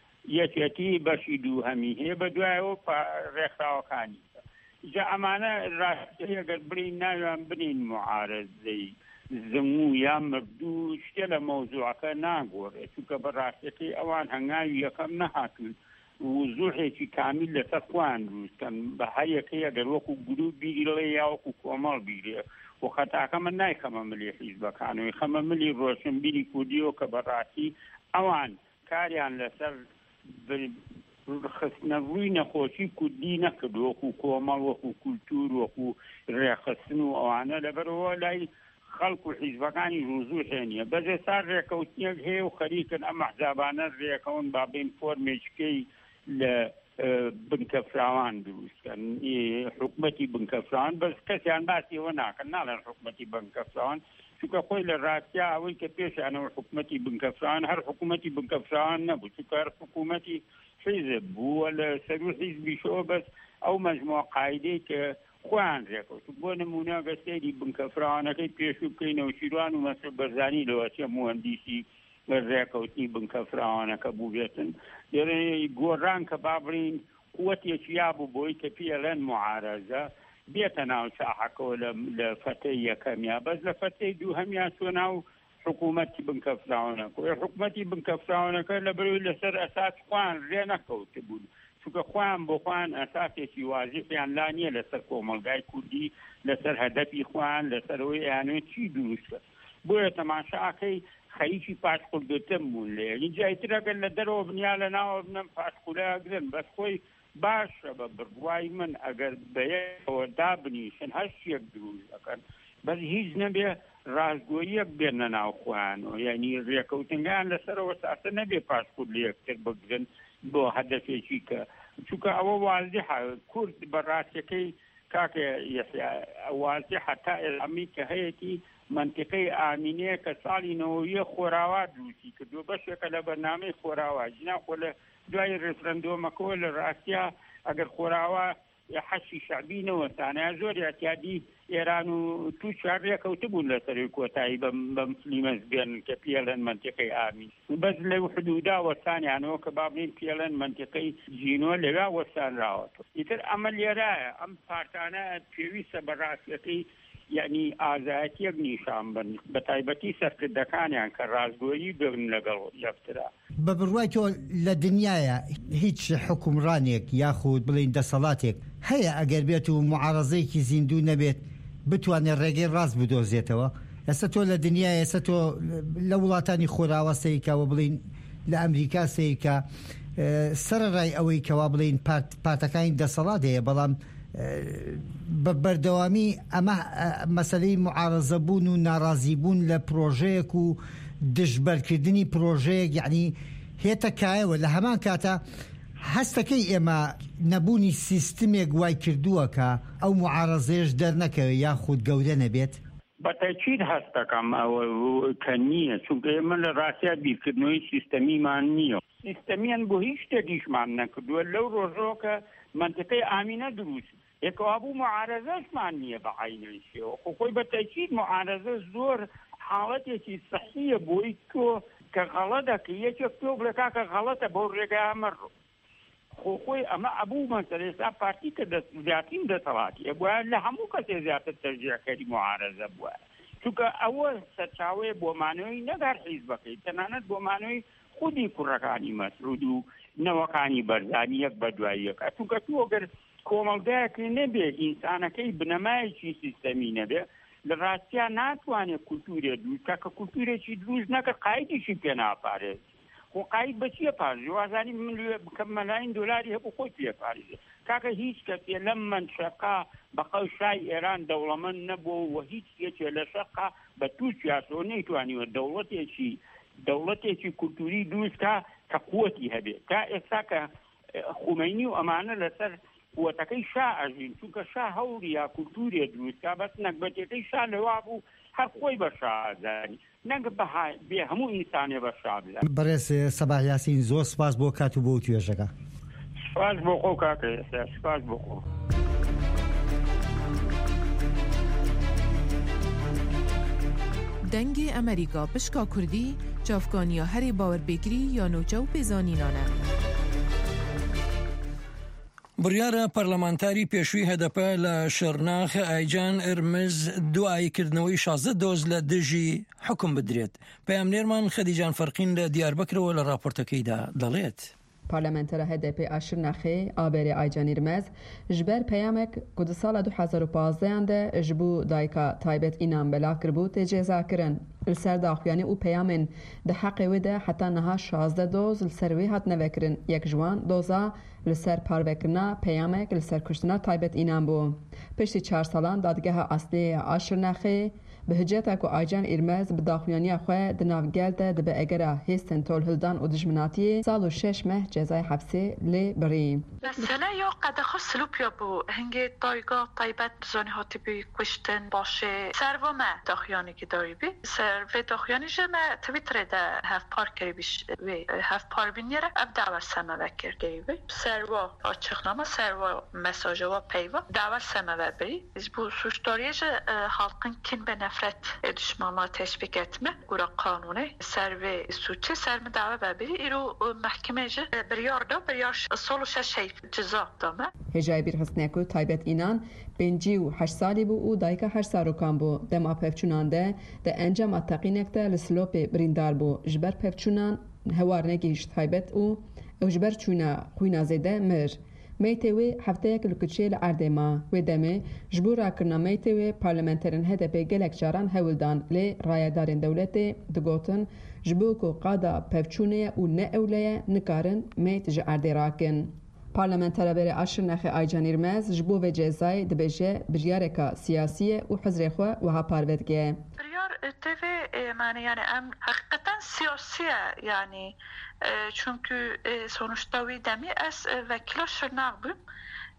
[SPEAKER 23] یەکێتی بەشی دووهەمی هەیە بە دوایەوە ڕێکخراوەکانی. جا ئەمانە ڕاستی ئەگەر برین ناویان بنین معارەزەی زموو یا مردوو شتێ لە مۆزوعەکە ناگۆڕێت، چونکە بەڕاستەکەی ئەوان هەنگاوی یەکەم نەهاتون وزوحێکی کامیل لەسەر خۆیان دروستکەن بە هەر یەکەی ئەگەر وەکو گروپ بیرڵێ یا وەکو کۆمەڵ بیرێ و خەتاکە من نایخەمە ملی حیزبەکانەوەی خەمە ملی ڕۆشنبیری کوردیەوە کە بەڕاستی ئەوان کاریان لەسەر خستنە ڕووی نەخۆشی کوردی نەکرد وەکو کۆمەڵ وەکو کولتور وەکو ڕێخستن و ئەوانە لەبەرەوە لای خەڵک و حیزبەکانی ڕوزوو هێنیە. بەجێ سا ڕێکەوتنیەک هەیە و خەریکن ئەم ئەحزابانە ڕێکەون با بین فۆرمێچکەی لە بنکەفراوان دروستکەن، حکومەتی بنکەفراوان، بەس کەسیان باسیەوە ناکەن، ناڵێن حکومەتی بنکەفراوان، چونکە خۆی لە ڕاستیا ئەوەی کە پێشانەوە حکومەتی بنکەفراوان هەر حکومەتی بنکەفراوان نەبوو، چونکە هەر حکومەتی حیزب بووە لە سەروو حیزبیشەوە، بەس ئەو مەجموعە قاعدەی کە خۆیان ڕێکەوت. بۆ نمونە گەستێری بنکەفراوانەکەی پێشوو بکەینەوە شیروان و مەسرور بەرزانی لەوە چە موهەندیسی ڕێکەوتنی بنکەفراوانەکە بوو بێتن. لێرە گۆڕان کە بابڕین قووەتێکی یابوو بۆی کە پێڵێن معارەزە بێتە ناو ساحەکەەوە لە فەتەی یەکەمیا، بەس لە فەتەی دووهەمیان چۆ ناو حکوومەتی بنکەفراوانەکە. حکوومەتی بنکەفراوانەکە لە بەروی لەسەر ئەساس خوان ڕێ نەکەوت بوون، چونکە خوان بۆ خوان ئەساسێکی واژفیان لا نییە لەسەر کۆمەلگای کوردی، لەسەر هەدەفی خوان، لەسەرەوەی یانوێت چی دروستە. بۆیە تەماشاکەی خەریکی پاشقولگرتن بوون لێ، جایترەگەن لە دەرەوە بنیا لە ناوە بنم پاشقولەگرن، بەس خۆی باشە بە بڕوای من ئەگەر بەیەوە دابنیشن هەر شتێک دروست دەکەن، بەس هیچ نەبێ ڕازگۆیەک بێنە ناو خۆیانەوە، یعنی ڕێکەوتنگیان لەسەرەوە ساسە نەبێ پاشقول لە یەکتر بگرن بۆ هەدەفێکی کە چونکە ئەوە واضحە کورد بەڕاستیەکەی کاکە یەحیا واضحە تا ئێلامی کە هەیەی منطقەی ئامینەیە کە ساڵی 90 خۆراوا دروستی کردو بەشێکە لە بەرنامەی خۆراوا ژنا خۆ لە دوای ڕێفرەندۆمەکەەوە لە ڕاستیا ئەگەر خۆراوا حەشی شعبی نەوەستانە زۆر یاتیادی ئێران و تووشیان ڕێکەوت بوون لە سەروی کۆتایی بە مسلیمە بێن کە پێڵەن منطقەی ئامین بەس لەو حدودا وەستانیانەوە کە با بڵین پێڵەن منطقەی جینۆ لەوێ وەستانراوەتەوە ئیتر ئەمە لێرایە ئەم پارتانە پێویستە بەڕاستیەکەی یعنی ئازایەتیەک نیشان بن بە تایبەتی سەرکردەکانیان کە ڕازگۆیی بن لەگەڵ یەکترا
[SPEAKER 22] بە بڕوای تۆ لە دنیاە هیچ حکومڕانێک یاخود بڵین دەسەڵاتێک هەیە ئەگەر بێت و معارەزەیەکی زیندوو نەبێت بتوانێت ڕێگەی ڕاست بدۆزێتەوە ئێستا تۆ لە دنیای ئێستا تۆ لە وڵاتانی خۆراوە سەیکاوە بڵین لە ئەمریکا سەیکا سەرڕای ئەوەی کەوا بڵین پارتەکانی دەسەڵات هەیە بەڵام بە بەردەوامی ئەمە مەسەلەی معارەزەبوون و ناڕازیبوون لە پرۆژەیەک و دژبەرکردنی پرۆژەیەک یعنی هێتە کایەوە لە هەمان کاتە هەستەکەی ئێمە نەبوونی سیستمێک وای کردووە کە ئەو معارەزەیەش دەرنەکەوێت یاخود گەورە نەبێت
[SPEAKER 23] بەتەکید هەستەکەم ئەوە کە نییە چونکە ئێمە لە ڕاستیا بیرکردنەوەی سیستەمیمان نییە سیستەمیان بۆ هیچ شتێکیشمان نەکردووە لەو ڕۆژەوە کە منطقەی ئامینە دروست یەکەوا بوو معارەزەشمان نییە بە عینەیشەوە خۆی بەتەکید معارەزە زۆر حاڵەتێکی سەحیە بۆی تۆ کە غەڵەتەکە یەکێک تۆ بڵێ کاکە غەڵەتە بەو ڕێگای ئەمەڕۆ خۆی ئەمە ئەبوو مەسەلەی پارتی کە زیاترین دەسەڵاتی بووە لە هەموو کەسێ زیاتر تەرجیحکاری معارەزە بووە چونکە ئەوە سەرچاوەیە بۆ مانەوەی نەگار حیزبەکەی تەنانەت بۆ مانەوەی خودی کوڕەکانی مەسعود و نەوەکانی بەرزانی یەک بە دوای یەک چونکە تۆ ئەگەر کۆمەڵگایەکی نەبێ ئینسانەکەی بنەمایەکی سیستەمی نەبێ لە ڕاستیا ناتوانێت کولتورێ دروست کە کولتورێکی دروست نەکرد قایدیشی پێ ناپارێت خۆ قاید بەچیە پارێ وازانی من بکەم مەلاین دۆلاری هەبوو خۆی پێ پارێزێ کاکە هیچ کەسێ لەم منشەقا بەقەو شای ئێران دەوڵەمەند نەبوو و هیچ یەکێ لە شەقا بە تووشیاسەوە نەیتوانیوە دەوڵەتێکی کولتوری دروستکە کە قووەتی هەبێت تا ئێستا کە خومەینی و ئەمانە لەسەر قووەتەکەی شا ئەژین چونکە شا هەوڵی یا کولتورێ دروستکە بەس نەکبەتەکەی شا لەوا بوو هەر خۆی بە شا ئازاری نەک بێ هەموو ئینسانێ بە شا بڵێ
[SPEAKER 22] بەڕێز سەباح یاسین زۆر سپاس بۆ کات و بۆ توێژەکە
[SPEAKER 23] سپاس بۆ خۆ کاکە سپاس بۆ خۆ
[SPEAKER 13] دەنگی ئەمریکا پشکا کوردی چاوکانیا هەری باوەربێگری یا نوچە و پێزانینانە
[SPEAKER 2] بڕیارە پەرلەمانتاری پێشووی هەدەپە لە شەرناخ ئایجان ئەرمز دوایکردنەوەی 16 دۆز لە دژی حکم بدرێت پەیامنێرمان خەدیجان فەرقین لە دیاربەکرەوە لە راپۆرتەکەیدا دەڵێت
[SPEAKER 14] پارلمانتەرە HDP ئاشرناخێ ئابێری ئایجان ئەرمز ji ber peyamek ku di sala 2015 de ji bo dayika taybet înan bela kirbû tê cêzakirin li ser daxuyanî û peyamên di heqê wê de heta niha 16 doz li ser wê hat nevekirin yek ji wan doza li ser parvekirina peyamek li ser kuştina taybet înan bû piştî 4 salan dadgeha asliyê Aşirnaxê bi hiceta ku Aycan Îrmez bi daxuyaniya xwe di navgel de dibe egera hêstin tolhildan û dijminatiyê sal û 6 meh cezayê hepsê lê birî.
[SPEAKER 17] Mesela yok qedexe silûp ya bû hingê dayga taybet bizanî hatibî kuştin başê serva me daxuyanekî darî bî ser vê daxuyanî ji me Twitterê de hevpar kirîbî wê hevparbîniyê re ev dawer seme vekir kirîbî serva açıqnama serva mesaja wa peyva dawer seme ve birî ji bu suçdariyê ji halkın kin ve nefret düşmanlığa teşvik etme gura kanuni serve suçu serme dava ve biri iro mahkemeci bir yarda bir yaş solu şey ceza dama
[SPEAKER 14] hecay bir hasneku taybet inan benci u 8 sali bu u dayka 8 sarokan bu dema pevçunande de encam ataqinekte lislope brindar bu jber pevçunan hewarne giş taybet u jber çuna xuyna zede mir Meytewê hefteyek li Kuçê li Erdêma wê demê ji bo rakirina Meytewê parlamenterên HDP gelek caran hewildan lê rayedarên dewletê digotin ji bo ku qada pevçûnê û ne ewleye nikarin Meyt ji Erdê rakin. Parlamentera berê Aşirnaxê Aycan Îrmez ji bo vê cezayê dibêje biryareka siyasî ye û hizrê xwe wiha parve dike.
[SPEAKER 17] Biryar tevê yani em hakikaten siyasiye yani çünkü sonuçta wî demê ez vekila Şirnaq bûm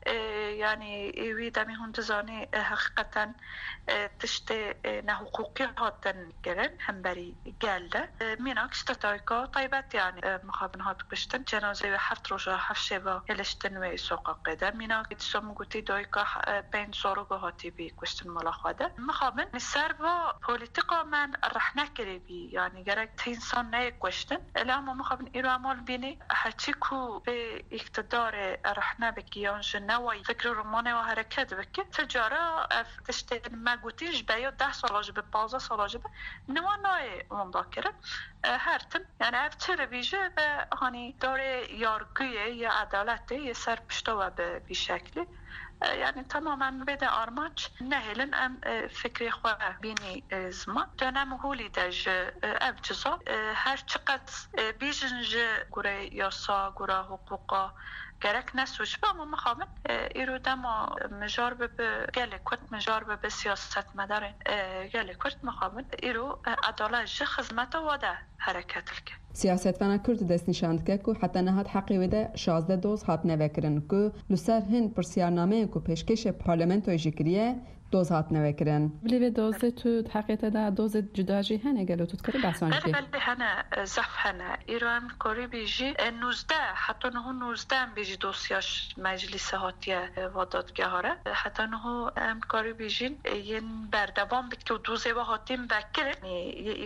[SPEAKER 17] يعني وی دمی هون تزانی حقیقتا تشت نه حقوقی هاتن گرن هم بری گلده میناکس تایکا طیبت يعني مخابن هات بشتن جنازه و هفت روزا هفت شبا هلشتن و سوقا قده میناک تسمو گوتی دایکا بین سوروگو هاتی بی کشتن ملا خواده مخابن نسر و پولیتیقا من رح نکری بی يعني گرک تینسان نه کشتن الاما مخابن ایرو عمال بینی هرچی کو به اقتدار رح نبکی یانش نوی فکر رومانه و حرکت بکی تجاره تشتن ما گوتیش بیا 10 سالاج به 15 سالاج به نوانای مذاکره هرتن يعني اف تلفزيون به هاني داره یارگویه یا عدالته یا سرپشتوا به شکلی يعني تماما بده آرماج نهلن ام فکری خواه بینی زمان دانم هولی دج اف جزا هر چقدر بیجنج گوره یاسا گوره حقوقا گرک نسوش با ما مخابن ایرو دما مجار به گله کرد مجار به سیاست مدارن گله کرد مخابن ایرو عدالت ج خدمت واده حرکت الک
[SPEAKER 14] سیاستوان کرد دست نشاند که کو حتی نهاد حقی وده 16 دوز هات نوکرن که لسر هند پرسیارنامه کو پیشکش پارلمنتوی جکریه دوز هات نوکرن
[SPEAKER 4] بلی دوز تو حقیقت ده دوز جداجی هنه گلو تو تکری بحثان که
[SPEAKER 17] بلی هنه زف هنه ایران کاری بیجی 19 حتی نه 19 بیجی دوسیاش مجلس هاتیه وادادگه هاره حتی نه ام کاری بیجین این بردوام بید که دوزه و هاتیم بکره یه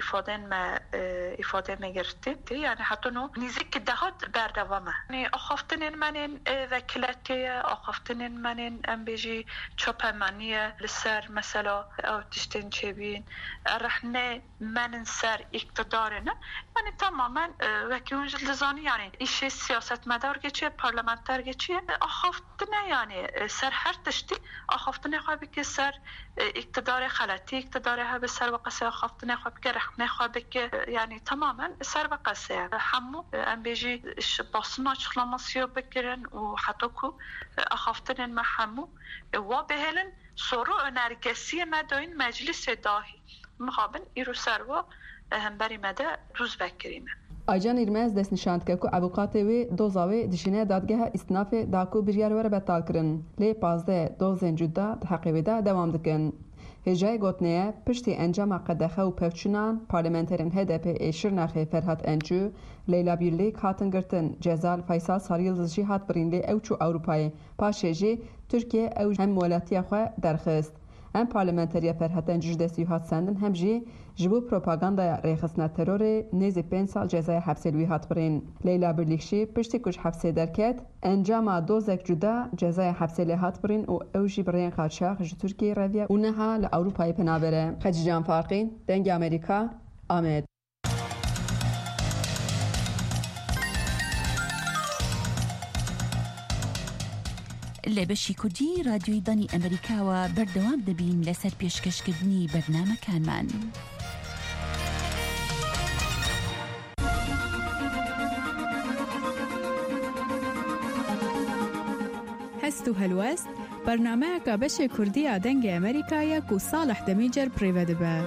[SPEAKER 17] ifade میگرتید یعنی حتی نو نزدیک دهات بردوامه یعنی آخافتنین منین وکالتی آخافتنین منین ام بیجی چوپمانیه لسر مثلا او تشتین چبین رحنه منن سر اقتدارنه یعنی تماما وکیون جلدزانی یعنی ایش سیاست مدار گچه پارلمانتر گچه آخافتنه یعنی سر هر تشتی آخافتنه خوابی که سر اقتدار خلطی اقتدار ها به سر وقصه آخافتنه خوابی که رحنه خوابی که یعنی تماما سر وقصه همو ام بیجی باسنا چخلاماسیو بکرن و حتی که آخافتنه ما همو و بهلن سورو نرگسی مداین مجلس داهی مخابن ایرو سر و هم بری مده روز بکرینه
[SPEAKER 14] آیجان ایرمز دست نشاند که کو ابوقات وی دوزاوی دشینه دادگاه استناف داکو بریار ور بتال کرن لی 15 دوزن جدا تحقیق ده دوام دکن هجای گوتنه پشتی انجام قدخه و پفچونان پارلمنترین HDP ایشرناخی فرهاد انجو لیلا بیرلیک هاتن گرتن جزال فیصل ساریلزجی هات برینلی اوچو اروپای پاشجی ترکیه او هم ولاتی خواه درخست هم پارلمنتری فرهاد انجو دستی هات سندن هم جی جبو پروپاگاندا ریخسنا ترور نیزی 5 سال جزای حبس لوی هات برین لیلا بیرلیکشی پشتی کش حبس درکت انجام دوزک جدا جزای حبس لی هات برین و اوجی برین قاچاق جو ترکیه رویه و نها لاوروپای پنابره خجیجان فارقین دنگ امریکا آمد
[SPEAKER 5] لبشی کردی رادیوی دانی امریکا و بردوام دبین لسر پیشکشکردنی برنامه کانمان.
[SPEAKER 20] هستو هلوست برنامه که بشه کردی آدنگ امریکایی که صالح دمیجر پریوده به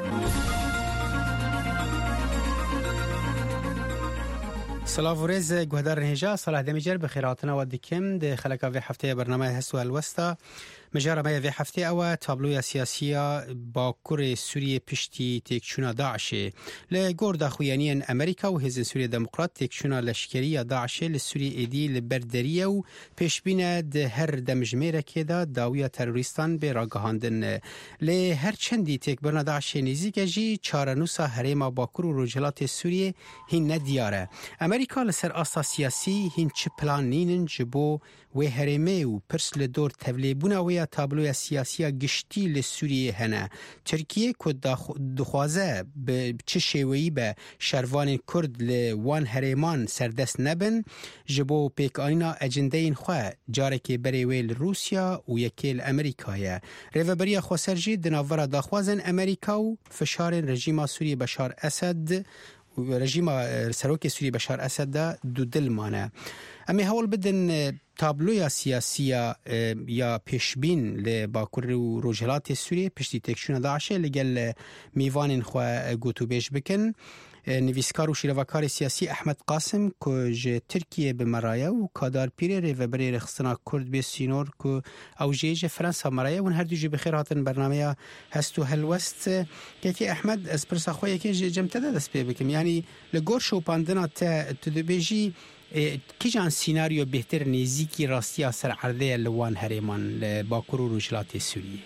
[SPEAKER 24] سلاف ورز گهدار نهجا صالح دمیجر بخیراتنا و دکم ده خلقا وی هفته برنامه هستو هلوستا مجاره ما وی هفته او تابلوی سیاسیه با کور سوریه پشتی تکچونا داعشه لگور داخویانین امریکا و حزب سوریه دموکرات تکچونا لشکری داعشه لسوریه ایدی لبردریه و پیشبینه ده هر دمجمهره که دا داویا تروریستان به راگهاندن لی هر چندی تک برنا داعشه نزیگه جی چارنوسا هریما باکور و رجلات سوریه هین ندیاره امریکا لسر آسا سیاسی هین چه پلان نینن جبو و هرمه و پرس لدور تولیبونا و یا تابلوی سیاسی گشتی لسوریه هنه ترکیه که دخوازه به چه شیوهی به شروان کرد لوان هرمان سردست نبن جبو پیک آینا اجنده این خواه جاره که بری ویل روسیا و یکیل امریکایه ریوبریا خواسرجی دناورا داخوازن امریکا و فشار رژیم سوریه بشار اسد رژیم سروک سوریه بشار اسد دو دل مانه امی حول بدن تابلوی سیاسی یا پیشبین لباکور و روجهلات سوریه پشتی تکشون داعشه لگل میوان خواه گوتو بیش بکن نویسکار و شیروکار سیاسی احمد قاسم که ج ترکیه به مرایه و کادار پیره ریوبری رخصنا کرد به سینور که او جیج فرانسا مرایه و هر دوجی بخیر هاتن برنامه هستو هلوست که احمد از پرسا خواه یکی جمتده دست پی بکم یعنی لگور شو پاندنا تا دبیجی کی جان سیناریو بهتر نزیکی راستی اثر عرضه لوان هریمان باکور و روجلات سوریه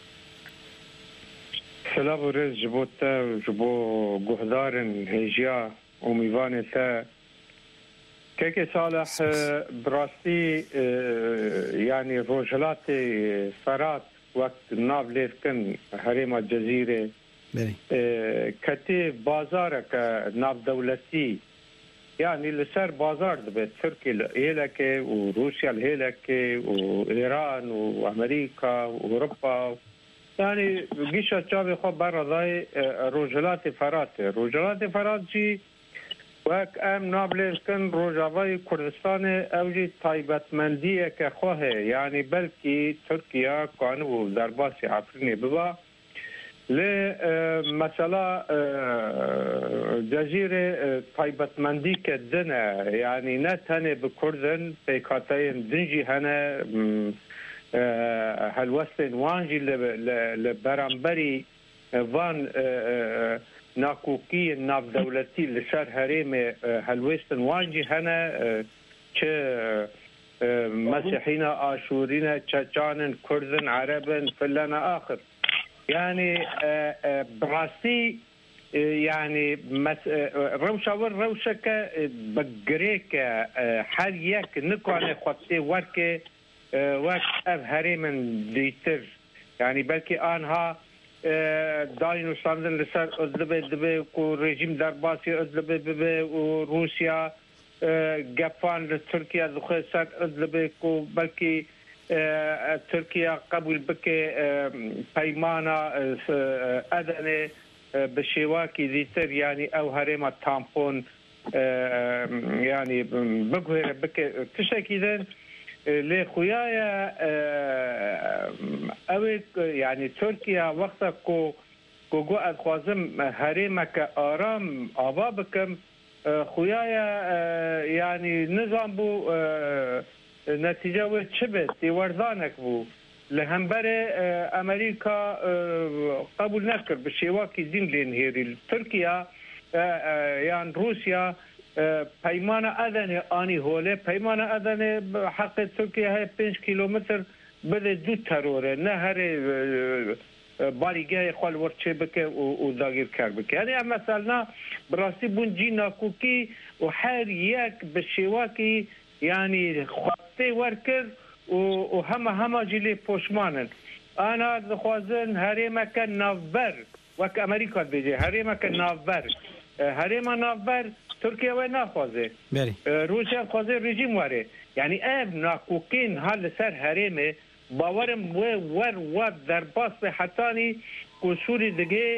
[SPEAKER 23] سلام و رز جبوتا جبو گهدارن هجیا امیوان تا که صالح براستی یعنی روجلات فرات وقت ناب لیفکن حریم الجزیره کتی بازارک ناب دولتی يعني لسر بازار دبت تركيا هيلكي وروسيا الهيلكي وإيران وأمريكا وأوروبا يعني قيشة جابي خب برا ضاي روجلات فرات جي وك أم نابلس كن روجاوي كردستان أوجي طيبت مندية كخوه يعني بلكي تركيا كانوا درباسي عفريني ببا لمسألة جزيرة طيبتمندي كدنا يعني نتهني بكردن بيكاتين دنجي هنا هالوستن وانجي لبرامبري فان ناكوكي ناف دولتي لسر هريم هالوستن وانجي هنا چه مسيحيين آشورين چچانن كردن عربن فلنا آخر يعني براسي يعني روشك بقريك حاليك نكون خطي ورك وقت أظهري من ديتر يعني بلكي آنها داينو ساندن لسر أذلبي ورجيم درباسي أذلبي وروسيا قفان لتركيا دخل سر أذلبي بلكي تركيا قبل بك بيمانا أذنه بشواكي ذيتر يعني أو هريمة تامبون يعني بقهر بك تشكي ذن لخيايا أو يعني تركيا وقتا كو قوة خوازم هريمك آرام آبابكم خيايا يعني نظام بو نتیجه و چبت دیوردانک بو لهمبر امریکا قبول نکرد به شیواکی دین لینهیری ترکیه یان روسیا پیمان ادن آنی هوله پیمان ادن حق ترکیه های 5 کیلومتر بده دو تروره نه هر باریگه خال ورچه بکه و داگیر کر بکه یعنی مثلا براستی بون جی ناکوکی و هر یک به شیواکی يعني خطي وركر وهم جيلي بوشمانن انا دخوازن هريما كان نافبر وك امريكا بيجي هريما كان نافبر هريما نافبر تركيا وين ناخوازه روسيا خوازه ريجيم واره يعني اب ناكوكين هال سر هريمه باورم ور درباس حتاني كسوري دغه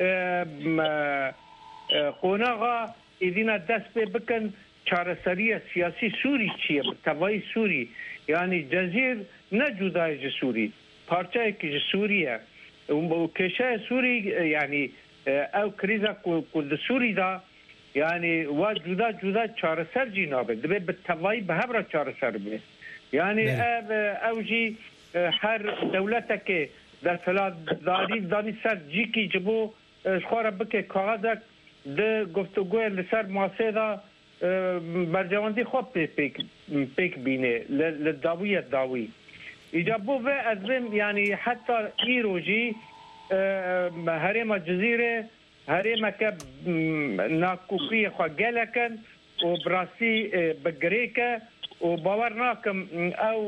[SPEAKER 23] قوناغا اذينا دست بكن چارەسەریە سیاسی سووری چییە تەواوی سووری یعنی جەزیر نەجودای سووری پارچایەکی سووریە کێشای سووری یعنی ئەو کریزە کورد سووریدا یعنی وا جودا چارەسەر جی نابێت دەبێت بە تەواوی بە هەبرا چارەسەر بێت یعنی ئەو جی هەر دەولەتێکێ دەسەڵاتداری دانی سەر جیکی ji بۆ خوارە بکێ کاغەزێک د گفتوگوی لەسەر ماسێدا برجواندی خوب پیک بینه للداویه داوی ایجابو و ازم یعنی حتی ایروجی هریم جزیره هریم که ناکوفی خوا گلکن و براسی بگریکه و باور ناکم او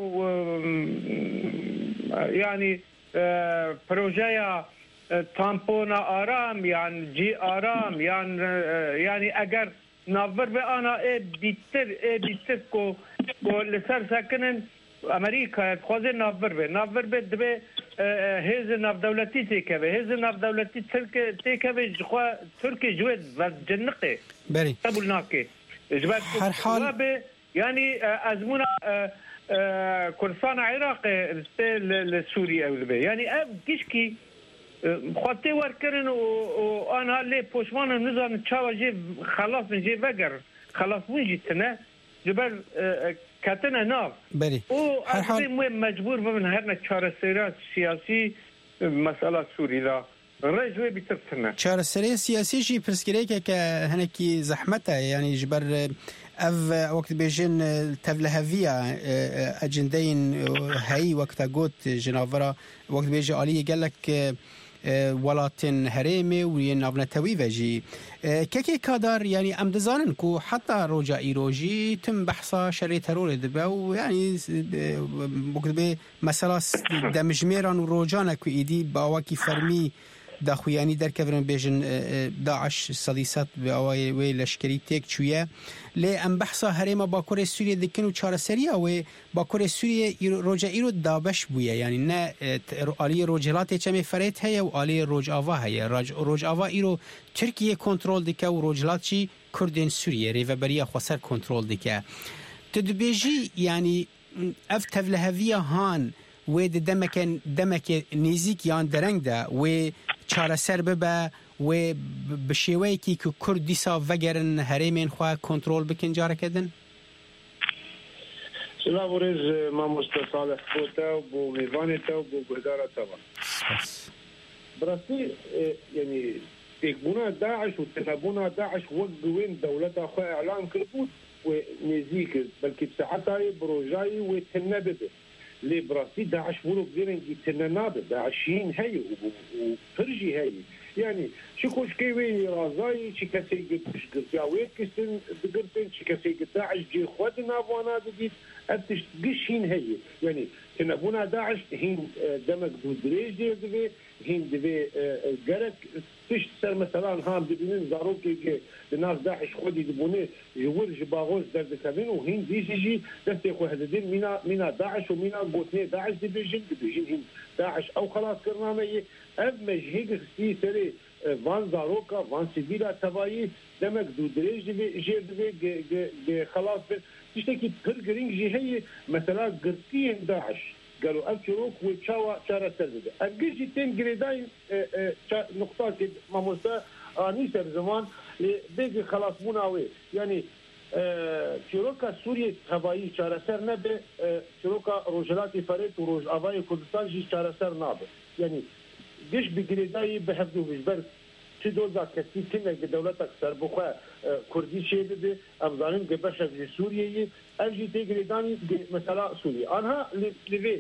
[SPEAKER 23] یعنی پروژه تامپون آرام یعنی جی آرام یعنی اگر نافبر به آنا بیتر کو لسر سکنن امریکا خوازه نافبر به دبه هیز ناف دولتی تیکه هیز ناف دولتی تیکه جخوا ترکی جوید و جنقه
[SPEAKER 24] بری
[SPEAKER 23] قبول ناکه هر حال يعني أزمنا كردستان عراق لسوريا أو يعني كيشكي
[SPEAKER 1] خاطی ورکرن و آنها لی پشمان نزان چاوجی خلاص نجی وگر خلاص ونجیتنه جبر کتنه ناف
[SPEAKER 24] بله
[SPEAKER 1] او اصلی مجبور بمن هر نچاره سیرات سیاسی مسئله سوری را رجوی بیترتنه
[SPEAKER 24] چاره سری سیاسی جی پرسکری که هنکی زحمته یعنی جبر اف وقت بیجن تفلهویا اجندین هایی وقت گوت جناورا وقت بیج عالی گلک ولاتن هرمي ونافنتوي وجي كيكي كادر يعني ام دزانن كو حتى روجا ايروجي تم بحثا شري ترور دبا يعني بكتبه مثلا دمجميران وروجانا كو ايدي باواكي فرمي داخویانی در کفرن بیجن داعش صدیسات به آوای وی لشکری تک چویه لی ام بحثا هرما باکور سوریه دکن و چهار سریه و باکور سوریه روجایی رو دابش بویه یعنی نه آلی روجلات چمی فرید هیا و آلی روج آوا هیا روج آوا ایرو ترکیه کنترل دکه و روجلات چی کردین سوریه ریوبریا خسر کنترل دکه تدبیجی یعنی اف تفلهویه هان و دمک نزیک یان درنگ ده و چاره سر ببه و بشیوهی که کردیسا وگرن هریمین خواه کنترول بکن جاره کدن؟
[SPEAKER 6] سلام ورز ما مستثالح بوتا و بو میوانتا و بو بهدارة تبا براسي يعني تكبونا داعش وتنبونا داعش وقوين دولتا خواه اعلان كربوت ونزيك بلكي بساعتاي بروجاي وتنببه لي براسي داعش ولو بديرن تننابه داعشين هي وفرجي هي يعني شكوش كيوي رازاي شكاسي قدش قرتياويت كستن دقرتن شكاسي داعش جي خواتنا وانا دقيت أبتش قشين هي يعني تنبونا داعش هين دمك دو دريج دير دبي هين دبي قرك تش سر مثلا هام دبينين زاروكي الناس داعش خودي دبوني جور جباغوز درد كابين وهين ديجي دستي خو هذين منا داعش ومنا قوتني داعش دبيجين هين داعش او خلاص كرنامي اب مجهيق خسي سري وان زاروكا وان سيفيلا تبايي دمك دو دريج دبي جير دبي خلاص تشتكي برجرينج جي هي مثلا قرتين داعش قالوا أبشروك وتشاوى شارع سردة أجيش تين جريداين نقطة ما مسا نيسر زمان بيجي خلاص مناوي يعني شروكا سوريا هواي شارع سر نبي شروكا روجلاتي فريد وروج أواي كردستان جي شارع سر نبي يعني جيش بجريداي بحفظوا بجبر تدوزا كثير كنا كدولتك سربخة كردي شيء ده أمزانين كبشر في سوريا أجي تجريداني مثلا سوريا أنها لذي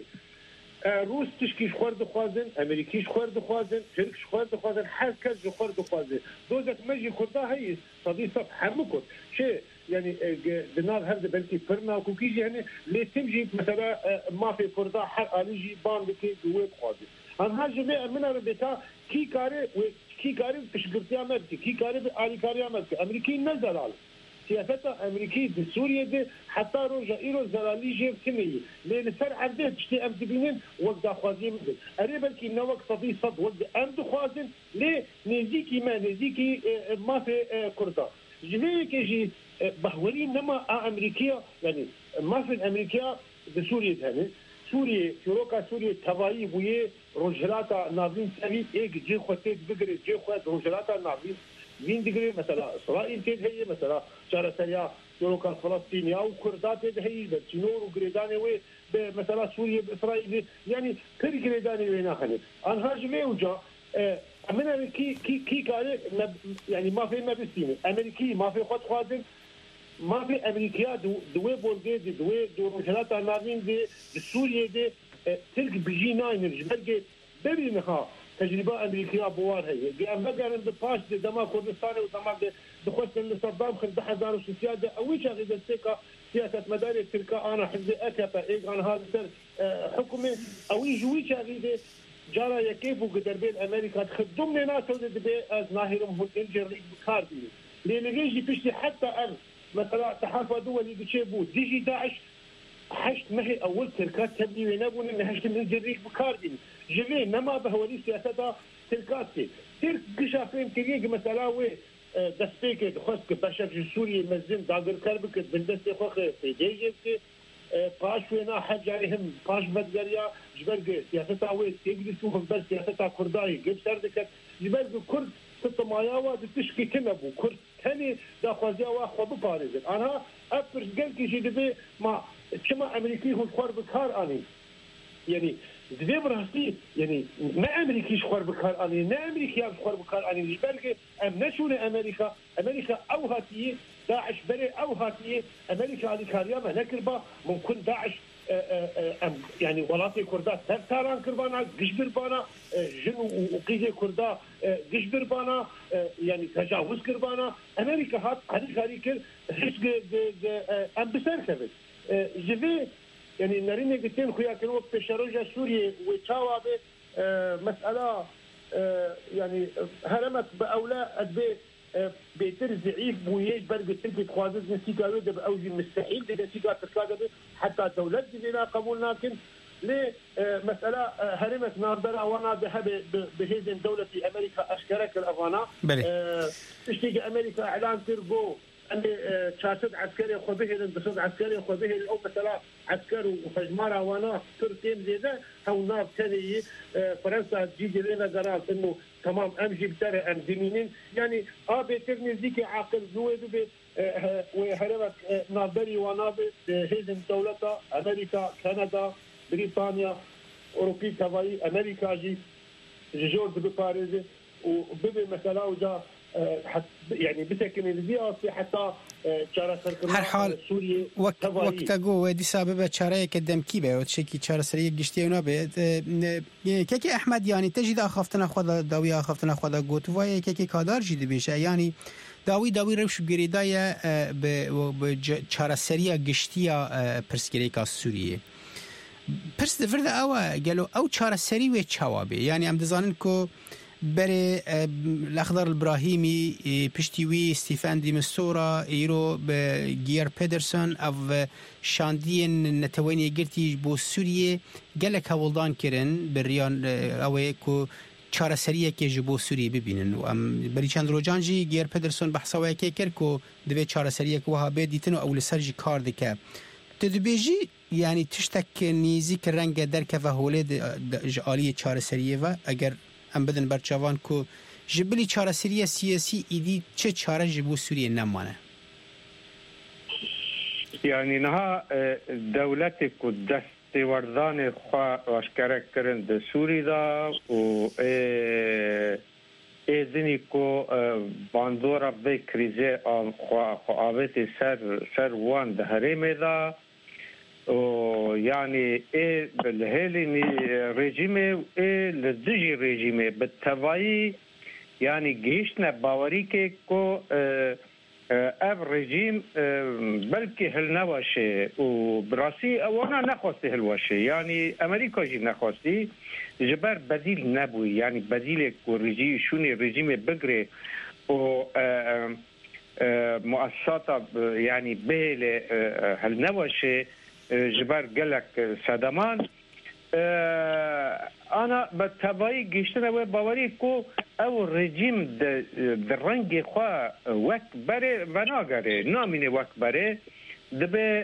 [SPEAKER 6] روس تشكيش خورد خوازن أمريكيش خورد خوازن تركش خورد خوازن حركز خورد خوازن دوزك مجي خوردا هي صديقة حمكت شيء يعني دنار هذا بلكي فرنا وكوكيجي يعني ليه تمشي مثلا ما في خوردا حر أليجي بان بكي جوات خوازن أنها جميع من الربيتا كي كاري تشغلتي أمريكي كي كاري آليكاري أمريكي أمريكي نزل على سياسة أمريكي بسوريا دي حتى روجا إيرو زرالي جيب كمية لأن سر عبده تشتي أمدبينين وقت خوازين مدل قريبا كي نوك صدي صد وقت أمد خوازين ليه نزيكي ما في كردا جميع كيجي بحولين نما أمريكية يعني ما في الأمريكية بسوريا هنا سوريا شروكا سوريا تبايي بويه روجلاتا نافين سبيل ايك جي خوتيك بقري جي خوات روجلاتا نافين مين دقري مثلا اسرائيل تيد هي مثلا شارع سريع شروكا فلسطينيا وكردات تيد هي بتشنور وقريداني وي مثلا سوريا باسرائيل يعني كل قريداني وين اخذ انها جميع وجا من كي قال يعني ما في مبستين امريكي ما في خط خادم ما في امريكا دوي بولغي دوي روجلاتا نافين دي سوريا دي تلك بيجي ناين الجبل ببينها تجربة أمريكية بوار هي قام بقى بباش دما كردستاني ودما دخلت لصدام خد حزار وسيادة أويش أغيد السكة سياسة مداري تلك أنا حزب أكبر إيج أنا هذا سر حكومة أويش أغيد جارا يكيف وقدر بين أمريكا تخدمني ناس ودد بي أز ناهرهم الإنجر بكاردي لأن يجي بيشتي حتى أن مثلا تحالف دولي بتشيبو ديجي داعش حشت معي أول تركات تبني وينابون إن حشت من الجريش بكاردين جميع نما بهولي سياسة تركاتي ترك قشافين تريق مثلا وي دستيك خصك بشر سوريا مزين داقر كربك بندستي خوخي في ديجيبك باش وینا حجاری هم باش بدگریا جبرگ سیاست آوی تیگری تو هم بر سیاست کردایی گب سر دکت جبرگ کرد ستمایا و دتشکی تنبو کرد تنی داخوازی و خوب پارزد آنها افرش گل کشی دبی ما چما امریکی هون خوار بکار آنی یعنی دبی براستی یعنی نه امریکیش خوار بکار آنی نه امریکی هم خوار بکار آنی جبرگ ام نشون امریکا او هاتیه داعش بري او هاتيه امريكا على كارياما نكربا ممكن داعش يعني ولاتي كردا تاران كربانا قشبربانا جنو وقيزي كردا قشبربانا يعني تجاوز كربانا امريكا هات هذه كاريكر حسق ام بسر كبد جفي يعني ناريني قلتين خويا كانوا بشروجة سوريا وتشاوابي مسألة يعني هرمت باولاء ادبي بيتر ضعيف ويش برق تلفي تخوازز نسيقا ويدا بأوجي مستحيل دي نسيقا تركادا بي حتى دولت دينا قبول لكن ليه مسألة هرمت ناردرا وانا بهيزن دولة أمريكا أشكرك الأفانا تشتيق أمريكا إعلان ترقو أن شاشد عسكري خبهل اندسد عسكري خبهل أو مثلا عسكر وفجمارة وانا تركين زيدا أو ناب تاني فرنسا جيجي لنا قرارت إنه تمام أمجي بترى أم زمينين يعني بيترني زيكي عاقل زويدو بي وهرمك نابري ونابي هيزن دولة أمريكا كندا بريطانيا أوروبي كوائي أمريكا جي جور بباريزي وببي مثلا وجا يعني بسكن الزياسي حتى
[SPEAKER 24] هر حال وقت گو ودی سبب چاره که دمکی به چکی چاره سری گشتی اونا به که احمد یعنی تجید آخفتن خود داوی آخفتن خود گوت وای که کادار جدی بشه یعنی داوی روش گریدای به چاره سری گشتی پرسکری کا سوریه پرس دفرد او چاره سری و چوابه یعنی ام دزانن کو بري الأخضر الإبراهيمي بشتيوي ستيفان دي مستورا إيرو بجير بيدرسون أو شاندين نتواني قرتي بو سوريا قالك هولدان كيرن بريان أو كو چاره سریه که جبو سوریه ببینن و بری چند روزانجی گیر پدرسون بحثوای که کرکو دوی چاره سریه که وها بدیتن و اول سرجی کار دکه تدبیجی یعنی تشتک نیزی که رنگ درک و هوله جالی چاره سریه و اگر ام بدن برچوان کو جبلی چاره سریه سیاسی ایدی چه چاره جبو سوریه نمانه
[SPEAKER 23] يعني نها دولتك دست وردان خوا اشکره کرند سوری دا و ایزنی کو باندورا به کریزه خوا آوت سر وان ده هرم دا و يعني بالهيلي رژیم لدجي رژیم بالتوایی يعني جيشنا باوريكي کو اف رژیم بلکه هل نباشه و براسی اونا نخواسته هل باشه یعنی امریکا جی نخواستی جبر بدیل نبوی یعنی بدیل کو رژیم بگره و مؤسسات یعنی بهل هل نباشه جبر گلک صدمان انا بالتبعي گشتن و باوری کو او رژیم در رنگ خوا وک بره و ناگره نامینه وک بره دبه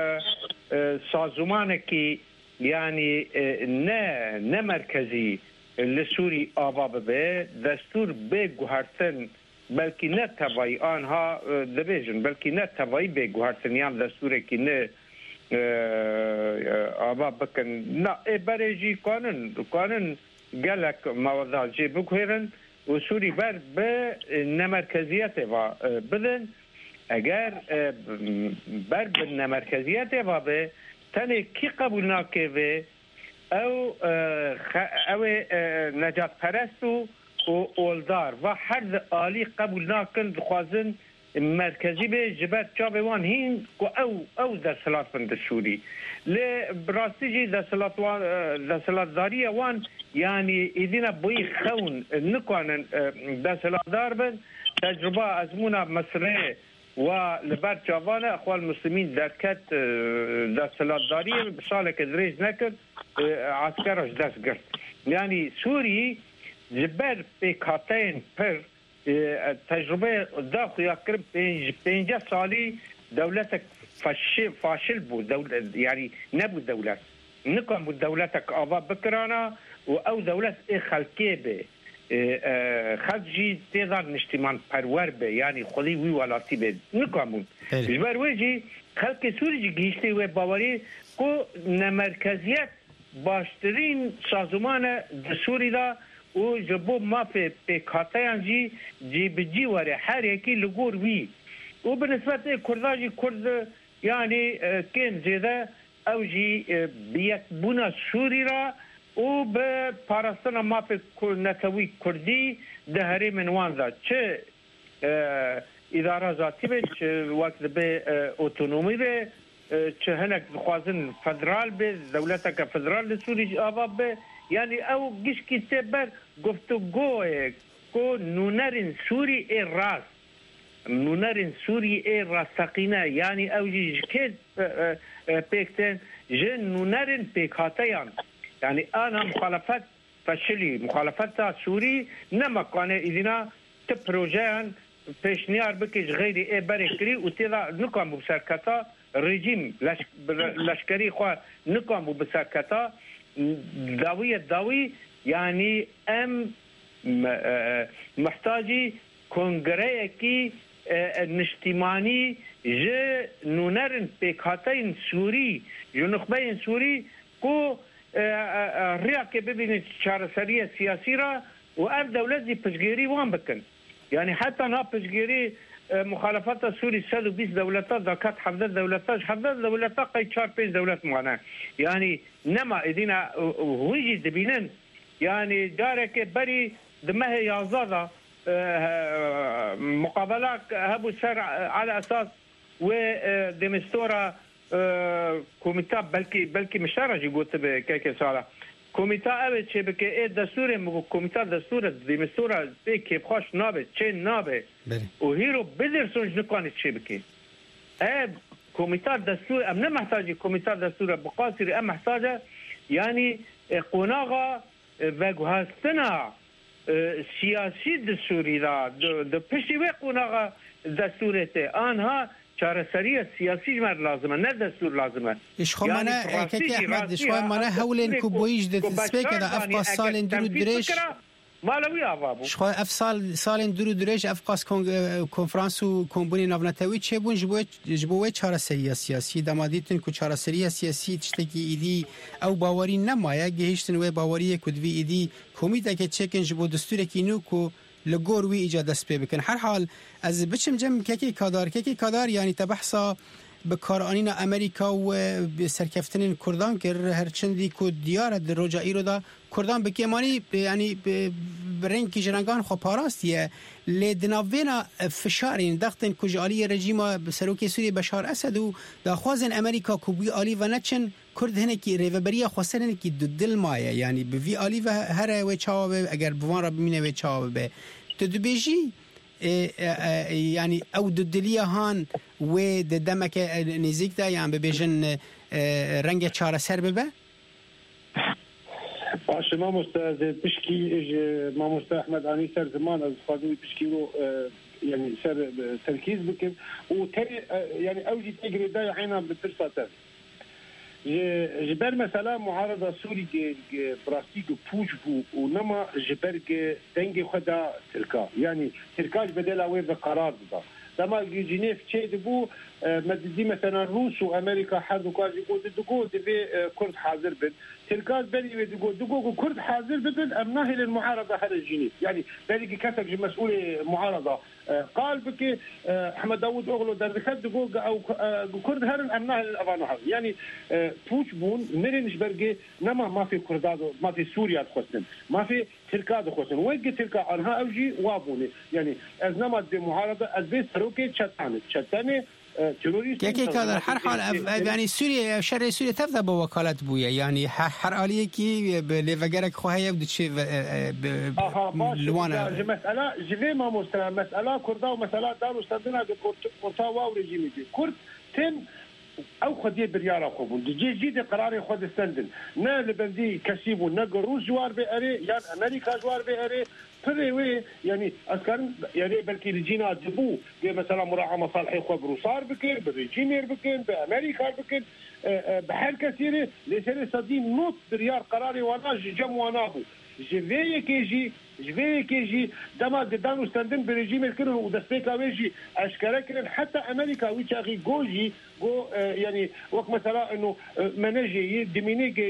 [SPEAKER 23] سازمان که یعنی نه مرکزی لسوری آبا به دستور به گوهرتن بلکه نه تبعی آنها دبیجن بلکه نه تبعی به گوهرتن یعنی دستور که نه آبا بکن نه برای قانون گلک موضوع جی بگوهرن و سوری بر به نمرکزیت و بدن اگر بر به نمرکزیت و به تنه کی قبول ناکه و او نجات پرست و اولدار و هر عالی قبول ناکن خوازن مرکزی به جبت جاب وان هین او در سلات بند سوری ل براستی جی در سلات داری وان یعنی ایدینا بوی خون نکانن در سلات دار بند تجربه ازمونا مصره و لبر جوان اخوال مسلمین درکت در سلات داری بساله که دریج نکرد عسکرش دست گرد یعنی سوری جبر پیکاتین پر تجربه داخل کرد 5 سالی
[SPEAKER 1] دولتك فاشل بو دولة يعني نبو دولة نكون بو دولتك آبا بكرانا او دولت خلقی به خرجی تیزار نشتیمان پرور به یعنی خودی وی ولاتی به نکامون جبر ویجی خلق سوری جی گیشتی و باوری کو نمرکزیت باشترین سازمان سوری دا و جبو ما په کاتیان جی بجی وره هر یکی لگور وی و بنسبت کرداجی کرد یعنی کن زیده او جی بیت بونا سوری را و به پاراستنا ما په نتوی کردی ده هرم نوانزا چه اداره ذاتی به چه وقت به اتونومی به چه هنک خوازن فدرال به دولت که فدرال سوری آباب به یعنی او گیش کی تبر گفتگوه کو نونرین سوری ای راست نونرین سوری ای راستقینه یعنی او جیشکت پیکتن جن نونرین پیکاتیان يعني أنا مخالفات فشلي مخالفات سوري نمكانه إذنا تبروجان بيشنيار بكيش غيري إيه بريكري وتلا نقام بسركتا رجيم لشكري خوا نقام بسركتا داوي يعني أم محتاجي كونغري كي نشتماني ج نونرن بكاتين سوري جنخبين سوري كو رياك ببين شارسرية سياسية را وأب دولة دي بشجيري وان بكن يعني حتى نا بشجيري مخالفات سوري 120 دولتات ذاكات حفظت دولتات قيد 4-5 دولات معنا يعني نما إدينا ويجي دبينن يعني دارك بري دمه يازادا مقابلات هبو سر على أساس ودمستورا كوميتا بلكي مشارجي قلت بكيك سالا كوميتا أبد شيء بك إيه دستور مو كوميتا دستور دمستورا بكي بخاش نابه چين نابه وهيرو بدرسون جنقاني شيء بكي كوميتا دستور أم نمحتاجي كوميتا دستور بقاصري أم محتاجة يعني قناغا وجهستنا سياسي دستوري دا بشي قناغا دستورته آنها چارەسەریە سیاسی مر لازمه نه دستور لازمه
[SPEAKER 24] اشخو منه ککی احمد اشخو منه هولن کو بویش د سپیکر افقاس سالن درو درش
[SPEAKER 1] مالوی آوابو
[SPEAKER 24] اشخو اف سالن درو درش افقاس کنفرانس و کمبونی ناونتوی چه بون جبوه چارەسەریە سیاسی دمادیتن کو چارەسەریە سیاسی تشتکی ایدی او باوری نمایه گهشتن و باوری کدوی ایدی کومیته که چکن جبو دستور کینو کو لگور وی ایجاد سپی بکن هر حال از بچم جم ککی کادار یعنی تبحثا بکارانین امریکا و سرکفتن کردان که هر چندی کو دیار در رجایی رو دا کردان بکیمانی یعنی برنگی جنگان خو پاراستیه لدناوینا فشارین دختن کجالی رژیم سروکی سوری بشار اسد و داخوازن امریکا کوبی آلی و نچن کرد هنکی ریوبریا خواستن هنکی دو دل مایه یعنی به وی آلی و هر و چاوه اگر بوان را بمینه و چاوه به تو دو بیجی يعني او ددليه هان و دمك نزيك دا يعني ببيجن رنگ چاره سر ببه
[SPEAKER 6] باش ما مستعد بشكي ما مستعد احمد اني سر زمان از فاضي بشكي رو يعني سر تركيز بكم وتري يعني اوجي تجري دا عينا بترسات جبر مثلا معارضه سوري براستيك بوج بو ونما جبر دنگي خدا تركا يعني تركاج بدل اوي بقرار ده لما جنيف تشي دبو مددي مثلا روس وامريكا حدو كاجي دغو دبي كرد حاضر بن تركاج بلي دغو كرد حاضر بن امناه للمعارضه هذا جنيف يعني بلي كتب مسؤول معارضه قال بك احمد داوود اوغلو درخت دغو او كرد هرن امناه للافانها يعني بوش بون مرنش برغي نما ما في كرداد ما في سوريا تخصن ما في تركاد تخصن وين تركا انها اوجي وابوني يعني از نما دي معارضه از بيت روكي چتانه
[SPEAKER 24] یکی کادر هر حال یعنی سوریه شرع سوریه تفضل با وکالت بویه یعنی هر حالیه کی لیوگرک خواهی بود چه لوانه
[SPEAKER 6] مسئله جوی ما مسئله کرده و مسئله دارو استادنا که کرتا و رژیمی دی کرد تن او خدي بريارا خوبون دي جديد قرار خد استندن نا لبندي كسيبو نا روس جوار بأري يعني امريكا جوار بأري فريوي يعني اسكان يعني بلكي الجينا دبو مثلا مراعاه مصالح خبرو صار بكين بالريجيمير بكين بامريكا بكين بحال كثيره لسه صديم نوت بريار قراري وانا جم ونابو جويه كيجي دما قدانو ستاندن بريجيم الكل ودسبيكا ويجي اشكرا كرن حتى امريكا ويتاغي جوجي جو يعني وقت مثلا انه مناجي ديميني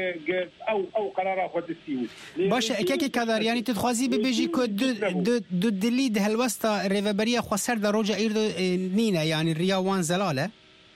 [SPEAKER 6] او قرارات خد السيوي
[SPEAKER 24] باش كيكي كادر يعني تتخوازي ببيجي كو دو دليد هالوسطا ريفابريا خسر دروجه ايردو نينا يعني الريا وان زلاله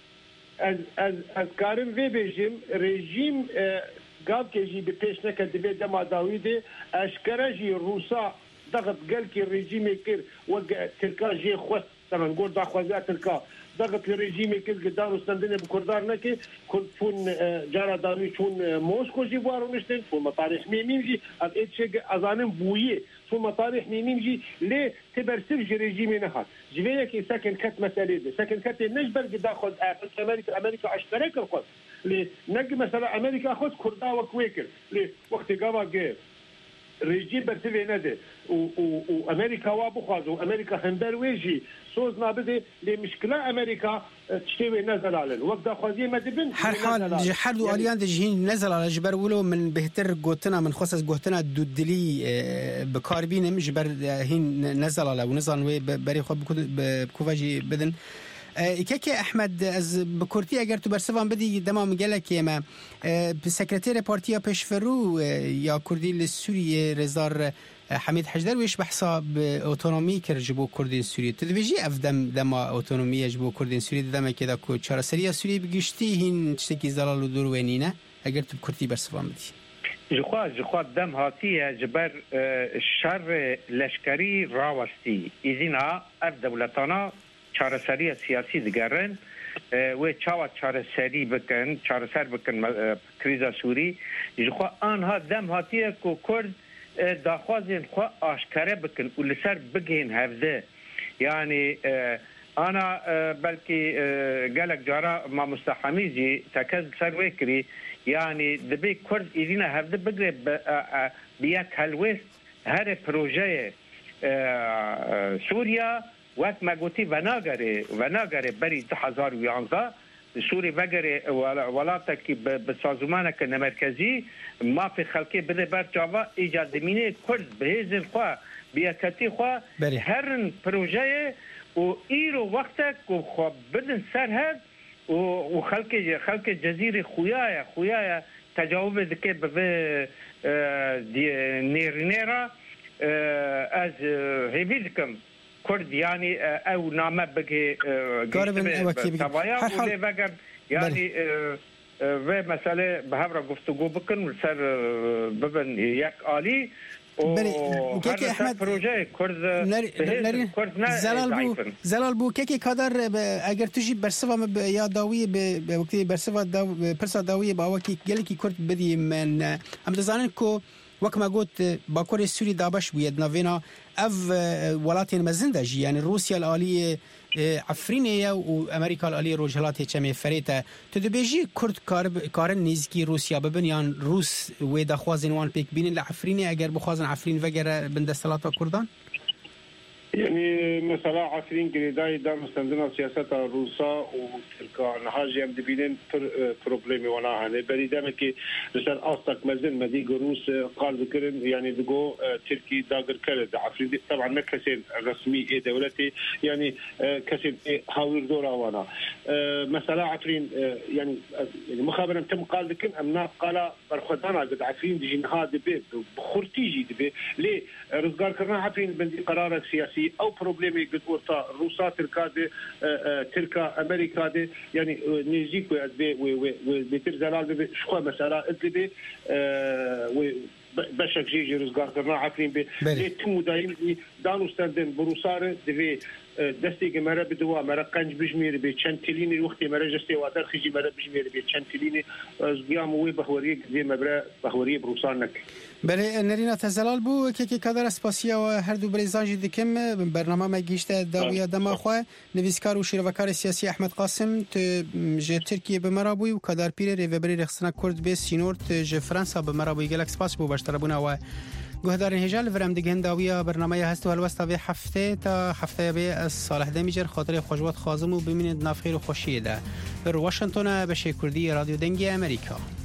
[SPEAKER 6] از كارم في بيجيم ريجيم قال كيجي ببيش نكا دبي دما داويدي اشكرا جي روسا ضغط قال كي الريجيم يكير وقع تلكا جي خوست طبعا نقول دا خوازات تلكا ضغط الريجيم يكير قدارو استندني بكردار نكي كنت فون جارا داوي فون موسكو جي بوارو نشتن فون مطارح ميميم جي از اتشي ازانم بويه فون مطارح ميميم جي ليه تبرسل جي ريجيمي نهار جوية كي ساكن كات مسالة دي ساكن كات نجبر قد اخذ امريكا اشترك الخوز لي نجي مثلا امريكا اخذ كردا وكويكر لي وقت قاوا جير ريجيم برتبي نده وامريكا وابخازو امريكا خنبر ويجي صوز نابدي لمشكله امريكا تشتوي نزل على وقت اخذي ما دبن
[SPEAKER 24] حال جحد واليان دجين نزل على جبر ولو من بهتر قوتنا من خصص قوتنا دودلي بكاربين جبر هين نزل على ونزل وي بري خو بكوفاجي بدن كيكي احمد از بكورتي اگر تو برسوان بدی دما میگله که ما سکرتیر پارتیا پشفرو یا کردی لسوریه رزار حمید حجدر ویش بحثا اوتونومی کر جبو کردین سوریه تدویجی افدم دما اوتونومی جبو کردین سوریه دما که دا کو چارا سریه سوریه بگشتی هین چتکی زلال و دور وینینه اگر تو بکورتی برسوان بدی
[SPEAKER 1] جخوا دم هاتیه جبر شر لشکری راوستی ایزینا اف دولتانا چارەسەری سیاسی دەگەڕن و چاوە چارەسەری بکەن چارەسەر بکەن کریزا سووری ژخوا ئانها دەم هاتیە و کورد داخوازێن خوا ئاشکارە بکەن و لەسەر بگەین هەفتە یعنی ئانا بەلکی گەلێک جارە مامۆستا حەمیدی تەکەس سەر وێ کری یعنی دەبێ کورد ئیدینە هەفتە بگرێ بە یەک هەلوێست هەرێ پرۆژەیە سووریا وقت ما قلتي وناغري بري 2011 سوري وغري ولاتك بسازمانك المركزي ما في خلقي بده برجوا ايجاد مينه كرد بهزن خوا بيكتي خوا هرن بروجي و ايرو وقتك و بدن سرهد وخلق الجزيره خويايا تجاوب ذكي ب نيرنيرا از هيبيدكم كرد يعني او نامه بقي تبايا ولي بقر يعني و مسألة بهبرا گفتگو بکن و سر ببن یک آلی و
[SPEAKER 24] كيكي احمد
[SPEAKER 1] بروجه كرد
[SPEAKER 24] زلال بو كيكي كادر اگر تجي برسفا يا داوي بوقتي برسفا برسا داوي باوكي گلكي كرد بدي من ام دزانن كو وكما قلت باكوري السوري دابش ويد نافينا اف ولاتين مزنده جي يعني روسيا الاليه عفرينيه وامريكا الاليه روجلات چمي فريته تدبيجي كرد كارن نيزكي روسيا ببنيان روس ودا خوازن وان بيك بين العفرينيه اگر بخوازن عفرين وغير بندستلات كردان
[SPEAKER 6] يعني مثلا عفرين قريداي دار مستندنا سياسة روسا وتركا نهاجي ام دبينين بروبليمي وانا هاني بريدامكي لسان اصلك مازال مديق روس قال ذكرن يعني دقو تركي داقر كرد عفرين طبعا ما كسين رسمي اي دولتي يعني كسين هاوير دورا وانا مثلا عفرين يعني مخابرا تم قال ذكرن امنا قال برخدانا قد عفرين دي جنها دبي بخورتيجي دبي ليه رزقار كرنا عفرين بندي قرارك سياسي او بروبليمي قد ورطا روسا تركا امريكا دي يعني نيجيك وبيتر زلال شخوة مسألة ادلبي بشك جيجي رزقار كرنا عفرين بي ليه تمو دايم دانو ستاندن بروسار دي دستی که مرا بدوا مرا قنج بجمیر به چند تلینی وقتی مرا جستی وادر خیجی مرا بجمیر به چند تلینی از قیام وی بخوری زی مبرا بخوری بروسان نک.
[SPEAKER 24] بله نرینا تزلال بو که کادر اسپاسیا و هر دو بریزانجی دکم برنامه ما گیشته داویا دما خو نویسکار و شیروکار سیاسی احمد قاسم ت ج ترکیه به مرابوی و کادر پیر ریوبری رخصنا کرد به سینورت ج فرانسا به مرابوی گلکس پاس بو باشتربونا و گهدار هجال ورم دگن داویا برنامه هست و الوستا به هفته تا هفته به صالح دمیجر خاطر خوشوات خازم و ببینید نافخیر و خوشیه ده بر واشنگتن به شکردی رادیو دنگی امریکا.